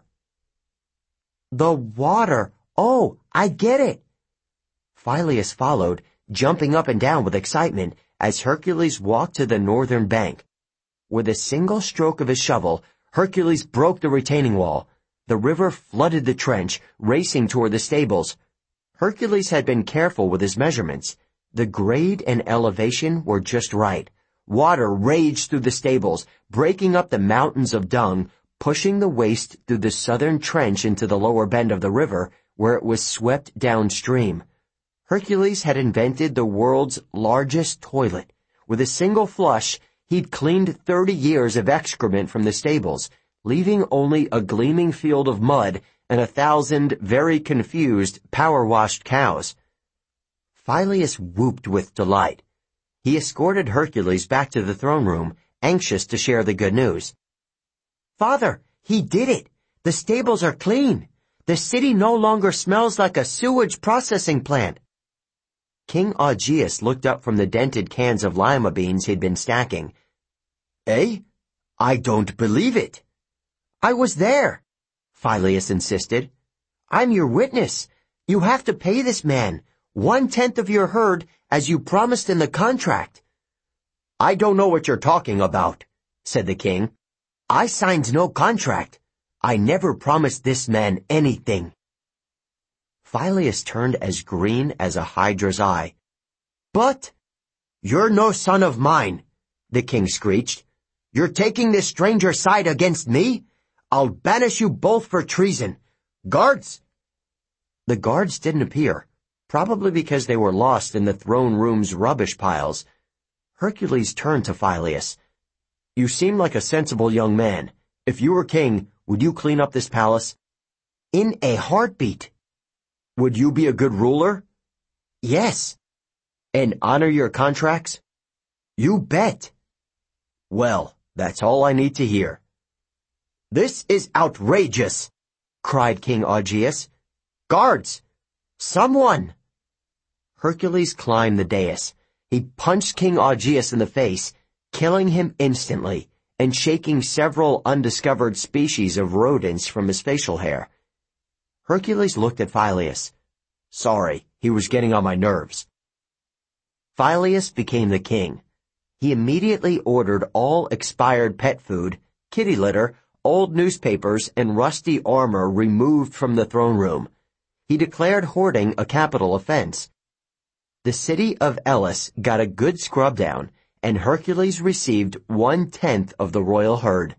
"The water. Oh, I get it." Phyleus followed, jumping up and down with excitement as Hercules walked to the northern bank. With a single stroke of his shovel, Hercules broke the retaining wall. The river flooded the trench, racing toward the stables. Hercules had been careful with his measurements. The grade and elevation were just right. Water raged through the stables, breaking up the mountains of dung, pushing the waste through the southern trench into the lower bend of the river, where it was swept downstream. Hercules had invented the world's largest toilet. With a single flush, he'd cleaned 30 years of excrement from the stables, leaving only a gleaming field of mud and 1,000 very confused, power-washed cows. Phyleus whooped with delight. He escorted Hercules back to the throne room, anxious to share the good news. "Father, he did it! The stables are clean! The city no longer smells like a sewage processing plant!" King Augeas looked up from the dented cans of lima beans he'd been stacking. "Eh? I don't believe it." "I was there," Phyleus insisted. "I'm your witness. You have to pay this man 1/10 of your herd as you promised in the contract." "I don't know what you're talking about," said the king. "I signed no contract. I never promised this man anything." Phyleus turned as green as a hydra's eye. "But—" "You're no son of mine," the king screeched. "You're taking this stranger's side against me? I'll banish you both for treason. Guards!" The guards didn't appear, probably because they were lost in the throne room's rubbish piles. Hercules turned to Phyleus. "You seem like a sensible young man. If you were king, would you clean up this palace?" "In a heartbeat." "Would you be a good ruler?" "Yes." "And honor your contracts?" "You bet." "Well, that's all I need to hear." "This is outrageous!" cried King Augeas. "Guards! Someone!" Hercules climbed the dais. He punched King Augeas in the face, killing him instantly, and shaking several undiscovered species of rodents from his facial hair. Hercules looked at Phyleus. Sorry, he was getting on my nerves. Phyleus became the king. He immediately ordered all expired pet food, kitty litter, old newspapers, and rusty armor removed from the throne room. He declared hoarding a capital offense. The city of Elis got a good scrub down, and Hercules received 1/10 of the royal herd.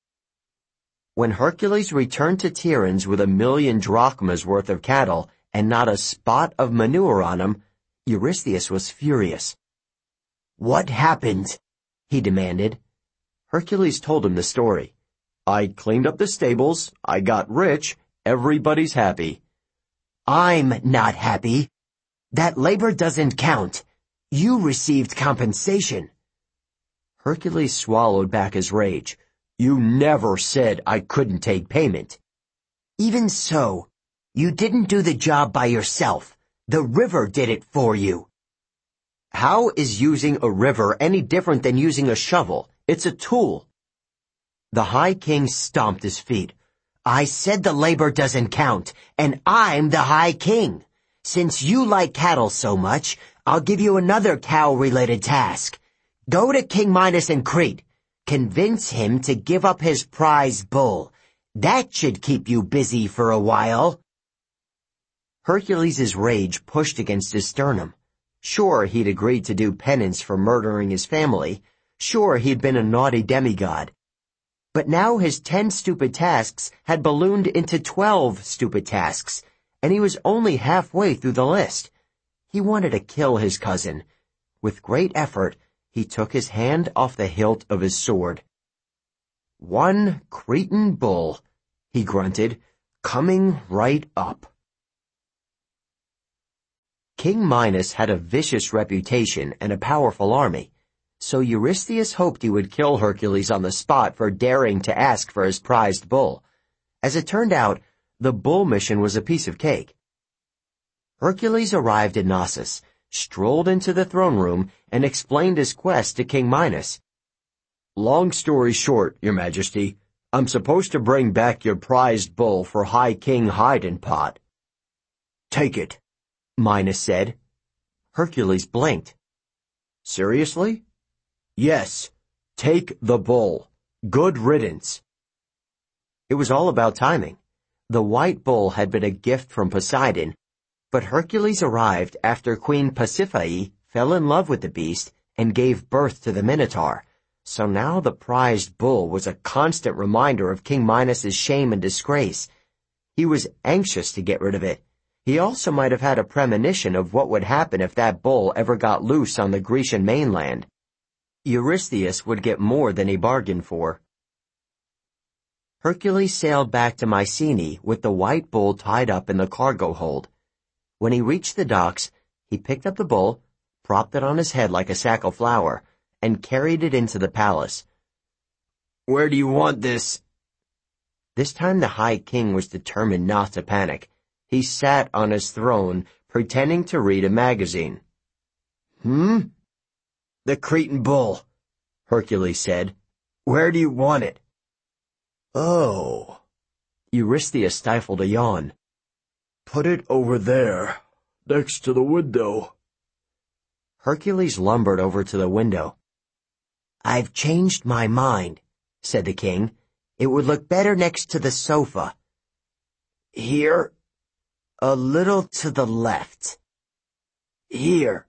When Hercules returned to Tiryns with 1,000,000 drachmas worth of cattle and not a spot of manure on them, Eurystheus was furious. "What happened?" he demanded. Hercules told him the story. "I cleaned up the stables, I got rich, everybody's happy." "I'm not happy. That labor doesn't count. You received compensation." Hercules swallowed back his rage. "You never said I couldn't take payment." "Even so, you didn't do the job by yourself. The river did it for you." "How is using a river any different than using a shovel? It's a tool." The High King stomped his feet. "I said the labor doesn't count, and I'm the High King. Since you like cattle so much, I'll give you another cow-related task. Go to King Minos in Crete. Convince him to give up his prize bull. That should keep you busy for a while." Hercules' rage pushed against his sternum. Sure, he'd agreed to do penance for murdering his family. Sure, he'd been a naughty demigod. But now his 10 stupid tasks had ballooned into 12 stupid tasks, and he was only halfway through the list. He wanted to kill his cousin. With great effort, he took his hand off the hilt of his sword. "One Cretan bull," he grunted, "coming right up." King Minos had a vicious reputation and a powerful army, so Eurystheus hoped he would kill Hercules on the spot for daring to ask for his prized bull. As it turned out, the bull mission was a piece of cake. Hercules arrived at Knossos, strolled into the throne room, and explained his quest to King Minos. Long story short, Your Majesty, I'm supposed to bring back your prized bull for High King Hidenpot. Take it, Minos said. Hercules blinked. Seriously? Yes. Take the bull. Good riddance. It was all about timing. The white bull had been a gift from Poseidon, but Hercules arrived after Queen Pasiphae fell in love with the beast and gave birth to the Minotaur. So now the prized bull was a constant reminder of King Minos' shame and disgrace. He was anxious to get rid of it. He also might have had a premonition of what would happen if that bull ever got loose on the Grecian mainland. Eurystheus would get more than he bargained for. Hercules sailed back to Mycenae with the white bull tied up in the cargo hold. When he reached the docks, he picked up the bull, propped it on his head like a sack of flour, and carried it into the palace. Where do you want this? This time the High King was determined not to panic. He sat on his throne, pretending to read a magazine. The Cretan bull, Hercules said. Where do you want it? Oh. Eurystheus stifled a yawn. Put it over there, next to the window. Hercules lumbered over to the window. I've changed my mind, said the king. It would look better next to the sofa. Here? A little to the left. Here.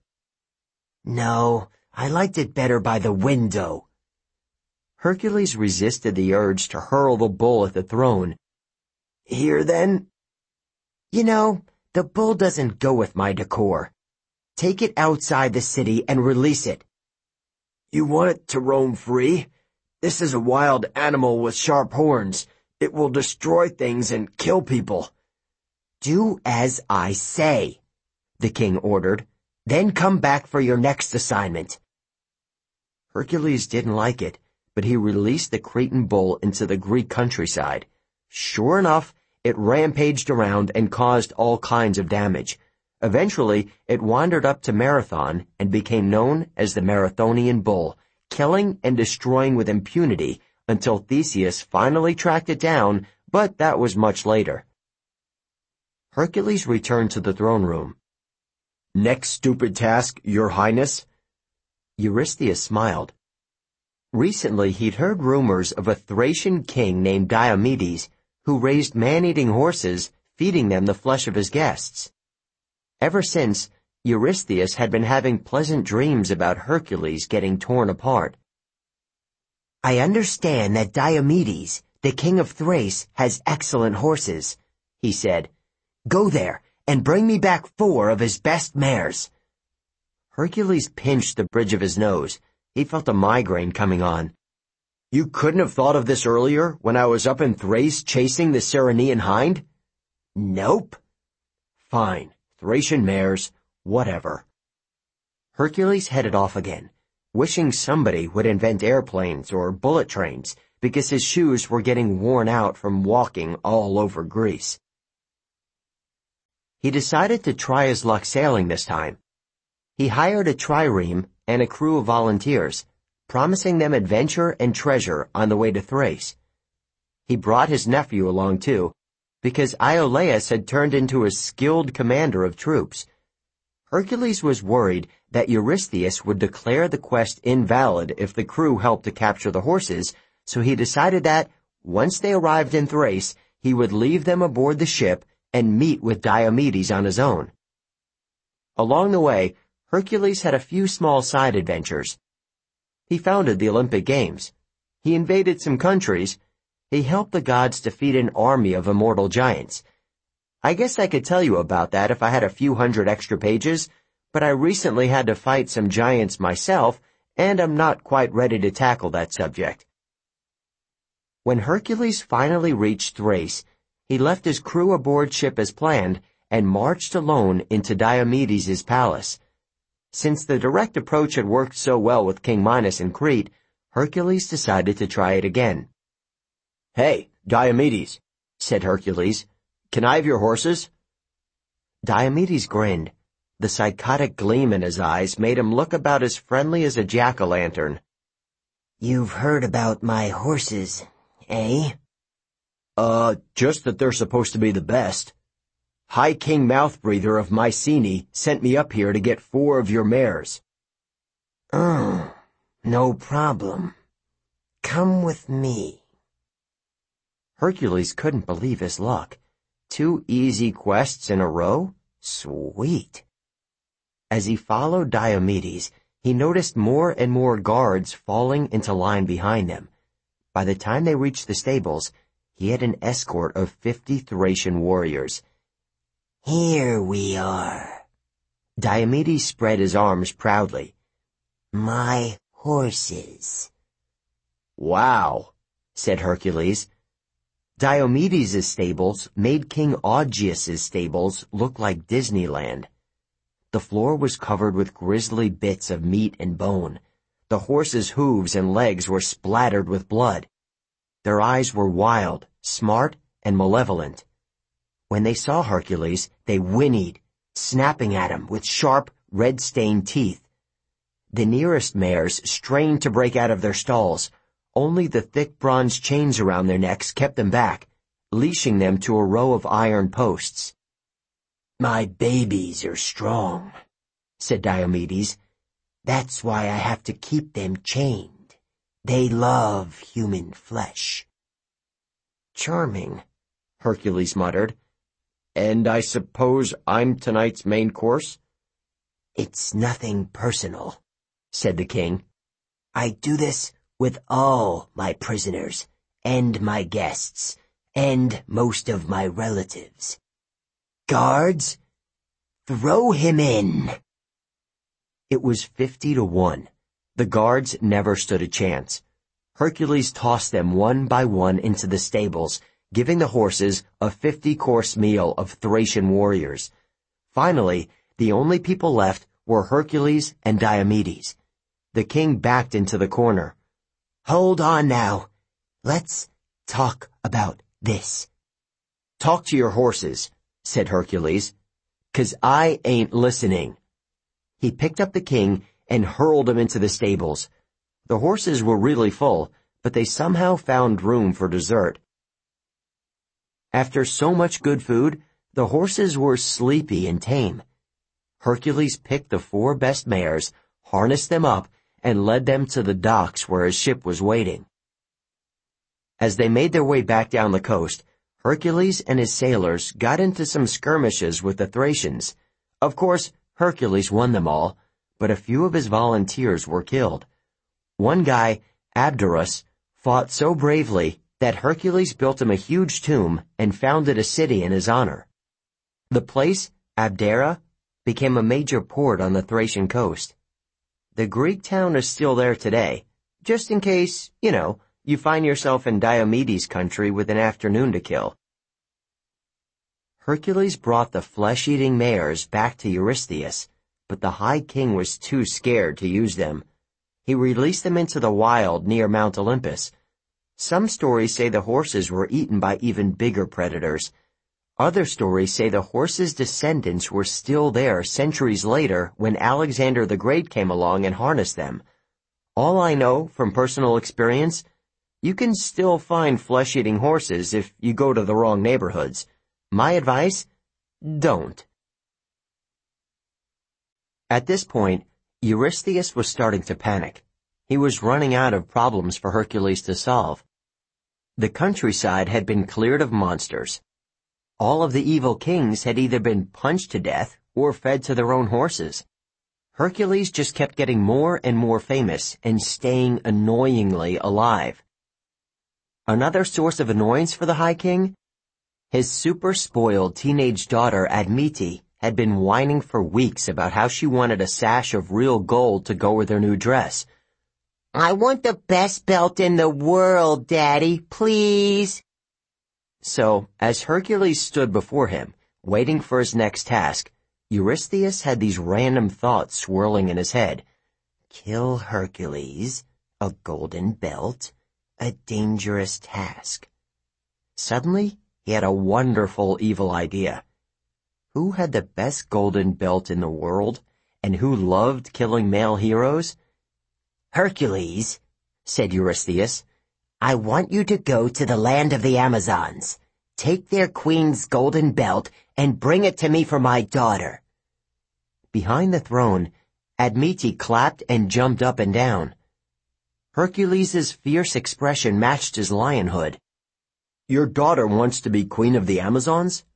No, I liked it better by the window. Hercules resisted the urge to hurl the bull at the throne. Here, then? You know, the bull doesn't go with my decor. Take it outside the city and release it. You want it to roam free? This is a wild animal with sharp horns. It will destroy things and kill people. Do as I say, the king ordered. Then come back for your next assignment. Hercules didn't like it, but he released the Cretan bull into the Greek countryside. Sure enough, it rampaged around and caused all kinds of damage. Eventually, it wandered up to Marathon and became known as the Marathonian bull, killing and destroying with impunity until Theseus finally tracked it down, but that was much later. Hercules returned to the throne room. Next stupid task, Your Highness? Eurystheus smiled. Recently, he'd heard rumors of a Thracian king named Diomedes who raised man-eating horses, feeding them the flesh of his guests. Ever since, Eurystheus had been having pleasant dreams about Hercules getting torn apart. I understand that Diomedes, the king of Thrace, has excellent horses, he said. Go there and bring me back 4 of his best mares. Hercules pinched the bridge of his nose. He felt a migraine coming on. You couldn't have thought of this earlier when I was up in Thrace chasing the Cyrenean hind? Nope. Fine. Thracian mares, whatever. Hercules headed off again, wishing somebody would invent airplanes or bullet trains because his shoes were getting worn out from walking all over Greece. He decided to try his luck sailing this time. He hired a trireme and a crew of volunteers, promising them adventure and treasure on the way to Thrace. He brought his nephew along too, because Iolaus had turned into a skilled commander of troops. Hercules was worried that Eurystheus would declare the quest invalid if the crew helped to capture the horses, so he decided that, once they arrived in Thrace, he would leave them aboard the ship and meet with Diomedes on his own. Along the way, Hercules had a few small side adventures. He founded the Olympic Games. He invaded some countries. He helped the gods defeat an army of immortal giants. I guess I could tell you about that if I had a few hundred extra pages, but I recently had to fight some giants myself, and I'm not quite ready to tackle that subject. When Hercules finally reached Thrace, he left his crew aboard ship as planned and marched alone into Diomedes' palace. Since the direct approach had worked so well with King Minos in Crete, Hercules decided to try it again. Hey, Diomedes, said Hercules, can I have your horses? Diomedes grinned. The psychotic gleam in his eyes made him look about as friendly as a jack-o'-lantern. You've heard about my horses, eh? Just that they're supposed to be the best. High King Mouthbreather of Mycenae sent me up here to get 4 of your mares. Oh, no problem. Come with me. Hercules couldn't believe his luck. 2 easy quests in a row? Sweet. As he followed Diomedes, he noticed more and more guards falling into line behind them. By the time they reached the stables, he had an escort of 50 Thracian warriors. Here we are. Diomedes spread his arms proudly. My horses. Wow, said Hercules. Diomedes' stables made King Augeas' stables look like Disneyland. The floor was covered with grisly bits of meat and bone. The horses' hooves and legs were splattered with blood. Their eyes were wild, smart, and malevolent. When they saw Hercules, they whinnied, snapping at him with sharp, red-stained teeth. The nearest mares strained to break out of their stalls. Only the thick bronze chains around their necks kept them back, leashing them to a row of iron posts. My babies are strong, said Diomedes. That's why I have to keep them chained. They love human flesh. Charming, Hercules muttered. And I suppose I'm tonight's main course? It's nothing personal, said the king. I do this with all my prisoners, and my guests, and most of my relatives. Guards, throw him in. It was 50-1. The guards never stood a chance. Hercules tossed them one by one into the stables, giving the horses a 50-course meal of Thracian warriors. Finally, the only people left were Hercules and Diomedes. The king backed into the corner. Hold on now. Let's talk about this. Talk to your horses, said Hercules, 'cause I ain't listening. He picked up the king and hurled him into the stables. The horses were really full, but they somehow found room for dessert. After so much good food, the horses were sleepy and tame. Hercules picked the 4 best mares, harnessed them up, and led them to the docks where his ship was waiting. As they made their way back down the coast, Hercules and his sailors got into some skirmishes with the Thracians. Of course, Hercules won them all, but a few of his volunteers were killed. One guy, Abderus, fought so bravely that Hercules built him a huge tomb and founded a city in his honor. The place, Abdera, became a major port on the Thracian coast. The Greek town is still there today, just in case, you find yourself in Diomedes' country with an afternoon to kill. Hercules brought the flesh-eating mares back to Eurystheus, but the High King was too scared to use them. He released them into the wild near Mount Olympus. Some stories say the horses were eaten by even bigger predators. Other stories say the horses' descendants were still there centuries later when Alexander the Great came along and harnessed them. All I know from personal experience, you can still find flesh-eating horses if you go to the wrong neighborhoods. My advice? Don't. At this point, Eurystheus was starting to panic. He was running out of problems for Hercules to solve. The countryside had been cleared of monsters. All of the evil kings had either been punched to death or fed to their own horses. Hercules just kept getting more and more famous and staying annoyingly alive. Another source of annoyance for the High King? His super-spoiled teenage daughter Admete had been whining for weeks about how she wanted a sash of real gold to go with her new dress. I want the best belt in the world, Daddy, please. So, as Hercules stood before him, waiting for his next task, Eurystheus had these random thoughts swirling in his head. Kill Hercules, a golden belt, a dangerous task. Suddenly, he had a wonderful evil idea. Who had the best golden belt in the world, and who loved killing male heroes? Hercules, said Eurystheus, I want you to go to the land of the Amazons. Take their queen's golden belt and bring it to me for my daughter. Behind the throne, Admete clapped and jumped up and down. Hercules' fierce expression matched his lionhood. Your daughter wants to be queen of the Amazons?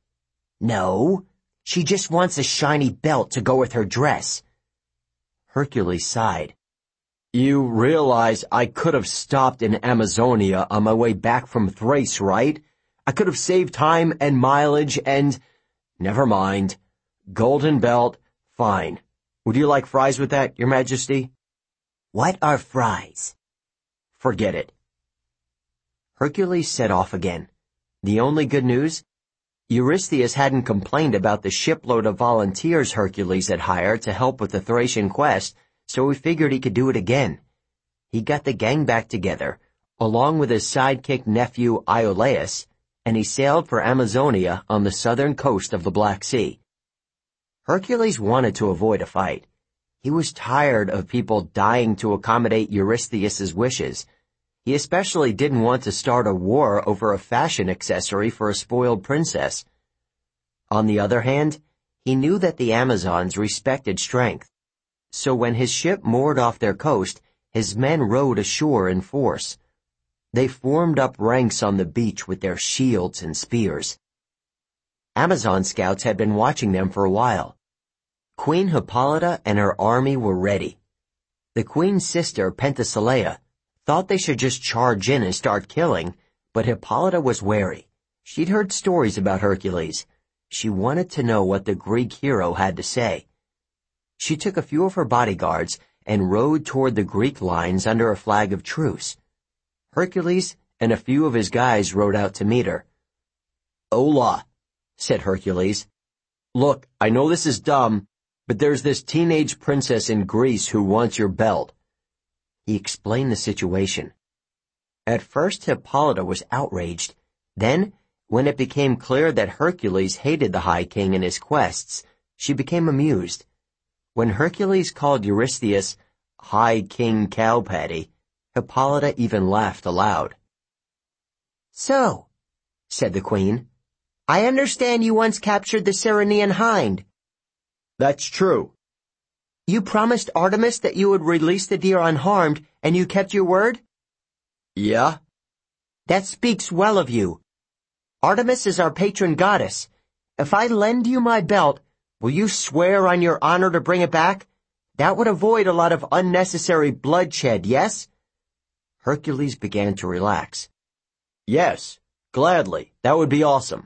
No, she just wants a shiny belt to go with her dress. Hercules sighed. You realize I could have stopped in Amazonia on my way back from Thrace, right? I could have saved time and mileage and... Never mind. Golden belt, fine. Would you like fries with that, Your Majesty? What are fries? Forget it. Hercules set off again. The only good news? Eurystheus hadn't complained about the shipload of volunteers Hercules had hired to help with the Thracian quest, so he figured he could do it again. He got the gang back together, along with his sidekick nephew Iolaus, and he sailed for Amazonia on the southern coast of the Black Sea. Hercules wanted to avoid a fight. He was tired of people dying to accommodate Eurystheus's wishes. He especially didn't want to start a war over a fashion accessory for a spoiled princess. On the other hand, he knew that the Amazons respected strength. So when his ship moored off their coast, his men rowed ashore in force. They formed up ranks on the beach with their shields and spears. Amazon scouts had been watching them for a while. Queen Hippolyta and her army were ready. The queen's sister, Penthesilea, thought they should just charge in and start killing, but Hippolyta was wary. She'd heard stories about Hercules. She wanted to know what the Greek hero had to say. She took a few of her bodyguards and rode toward the Greek lines under a flag of truce. Hercules and a few of his guys rode out to meet her. Hola, said Hercules. Look, I know this is dumb, but there's this teenage princess in Greece who wants your belt. He explained the situation. At first Hippolyta was outraged. Then, when it became clear that Hercules hated the High King and his quests, she became amused. When Hercules called Eurystheus High King Cowpatty, Hippolyta even laughed aloud. So, said the queen, I understand you once captured the Cyrenean hind. That's true. You promised Artemis that you would release the deer unharmed, and you kept your word? Yeah. That speaks well of you. Artemis is our patron goddess. If I lend you my belt, will you swear on your honor to bring it back? That would avoid a lot of unnecessary bloodshed, yes? Hercules began to relax. Yes, gladly. That would be awesome.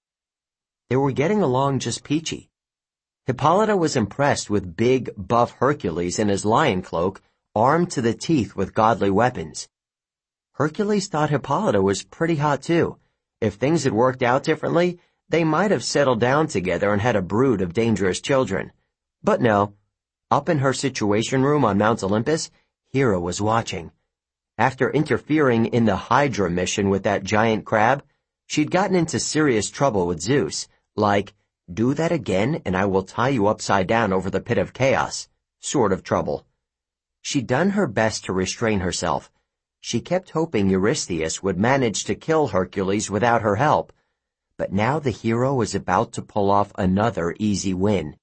They were getting along just peachy. Hippolyta was impressed with big, buff Hercules in his lion cloak, armed to the teeth with godly weapons. Hercules thought Hippolyta was pretty hot too. If things had worked out differently, they might have settled down together and had a brood of dangerous children. But no. Up in her situation room on Mount Olympus, Hera was watching. After interfering in the Hydra mission with that giant crab, she'd gotten into serious trouble with Zeus, like, do that again and I will tie you upside down over the pit of chaos, sort of trouble. She'd done her best to restrain herself. She kept hoping Eurystheus would manage to kill Hercules without her help, but now the hero was about to pull off another easy win.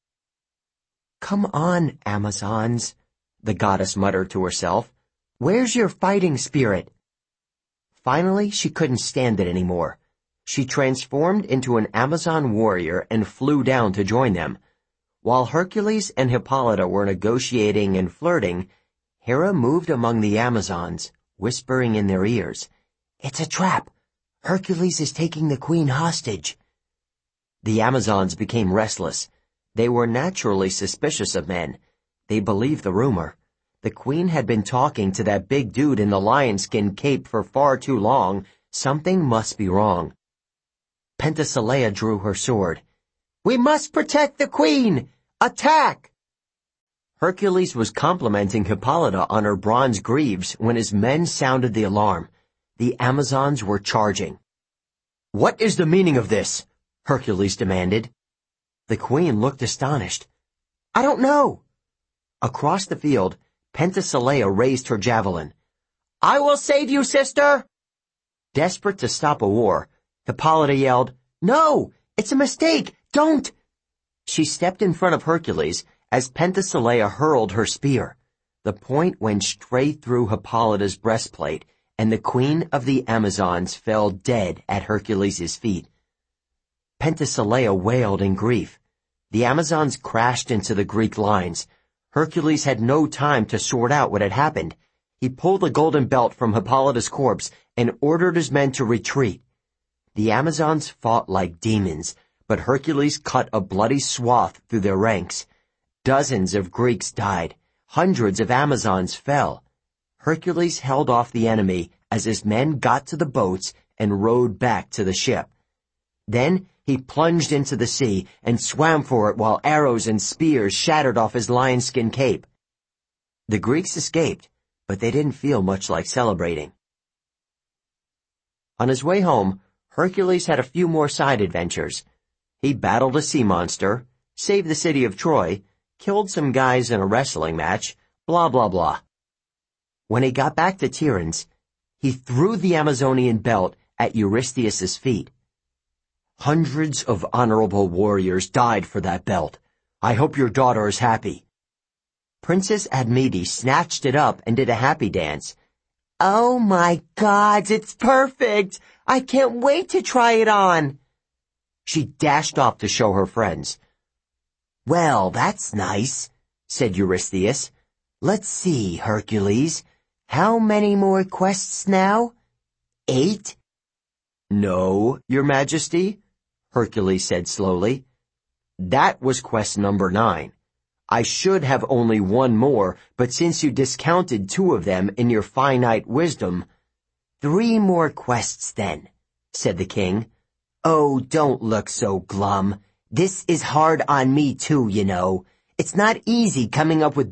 Come on, Amazons, the goddess muttered to herself. Where's your fighting spirit? Finally, she couldn't stand it anymore. She transformed into an Amazon warrior and flew down to join them. While Hercules and Hippolyta were negotiating and flirting, Hera moved among the Amazons, whispering in their ears, It's a trap. Hercules is taking the queen hostage. The Amazons became restless. They were naturally suspicious of men. They believed the rumor. The queen had been talking to that big dude in the lion-skin cape for far too long. Something must be wrong. Penthesilea drew her sword. We must protect the queen! Attack! Hercules was complimenting Hippolyta on her bronze greaves when his men sounded the alarm. The Amazons were charging. What is the meaning of this? Hercules demanded. The queen looked astonished. I don't know. Across the field, Penthesilea raised her javelin. I will save you, sister! Desperate to stop a war, Hippolyta yelled, No! It's a mistake! Don't! She stepped in front of Hercules as Penthesilea hurled her spear. The point went straight through Hippolyta's breastplate, and the queen of the Amazons fell dead at Hercules' feet. Penthesilea wailed in grief. The Amazons crashed into the Greek lines. Hercules had no time to sort out what had happened. He pulled the golden belt from Hippolyta's corpse and ordered his men to retreat. The Amazons fought like demons, but Hercules cut a bloody swath through their ranks. Dozens of Greeks died. Hundreds of Amazons fell. Hercules held off the enemy as his men got to the boats and rowed back to the ship. Then he plunged into the sea and swam for it while arrows and spears shattered off his lion-skin cape. The Greeks escaped, but they didn't feel much like celebrating. On his way home, Hercules had a few more side adventures. He battled a sea monster, saved the city of Troy, killed some guys in a wrestling match, blah blah blah. When he got back to Tiryns, he threw the Amazonian belt at Eurystheus' feet. Hundreds of honorable warriors died for that belt. I hope your daughter is happy. Princess Admete snatched it up and did a happy dance. Oh my gods, it's perfect! I can't wait to try it on! She dashed off to show her friends. Well, that's nice, said Eurystheus. Let's see, Hercules. How many more quests now? 8? No, Your Majesty, Hercules said slowly. That was quest number 9. I should have only one more, but since you discounted 2 of them in your finite wisdom— 3 more quests then, said the king. Oh, don't look so glum. This is hard on me too, you know. It's not easy coming up with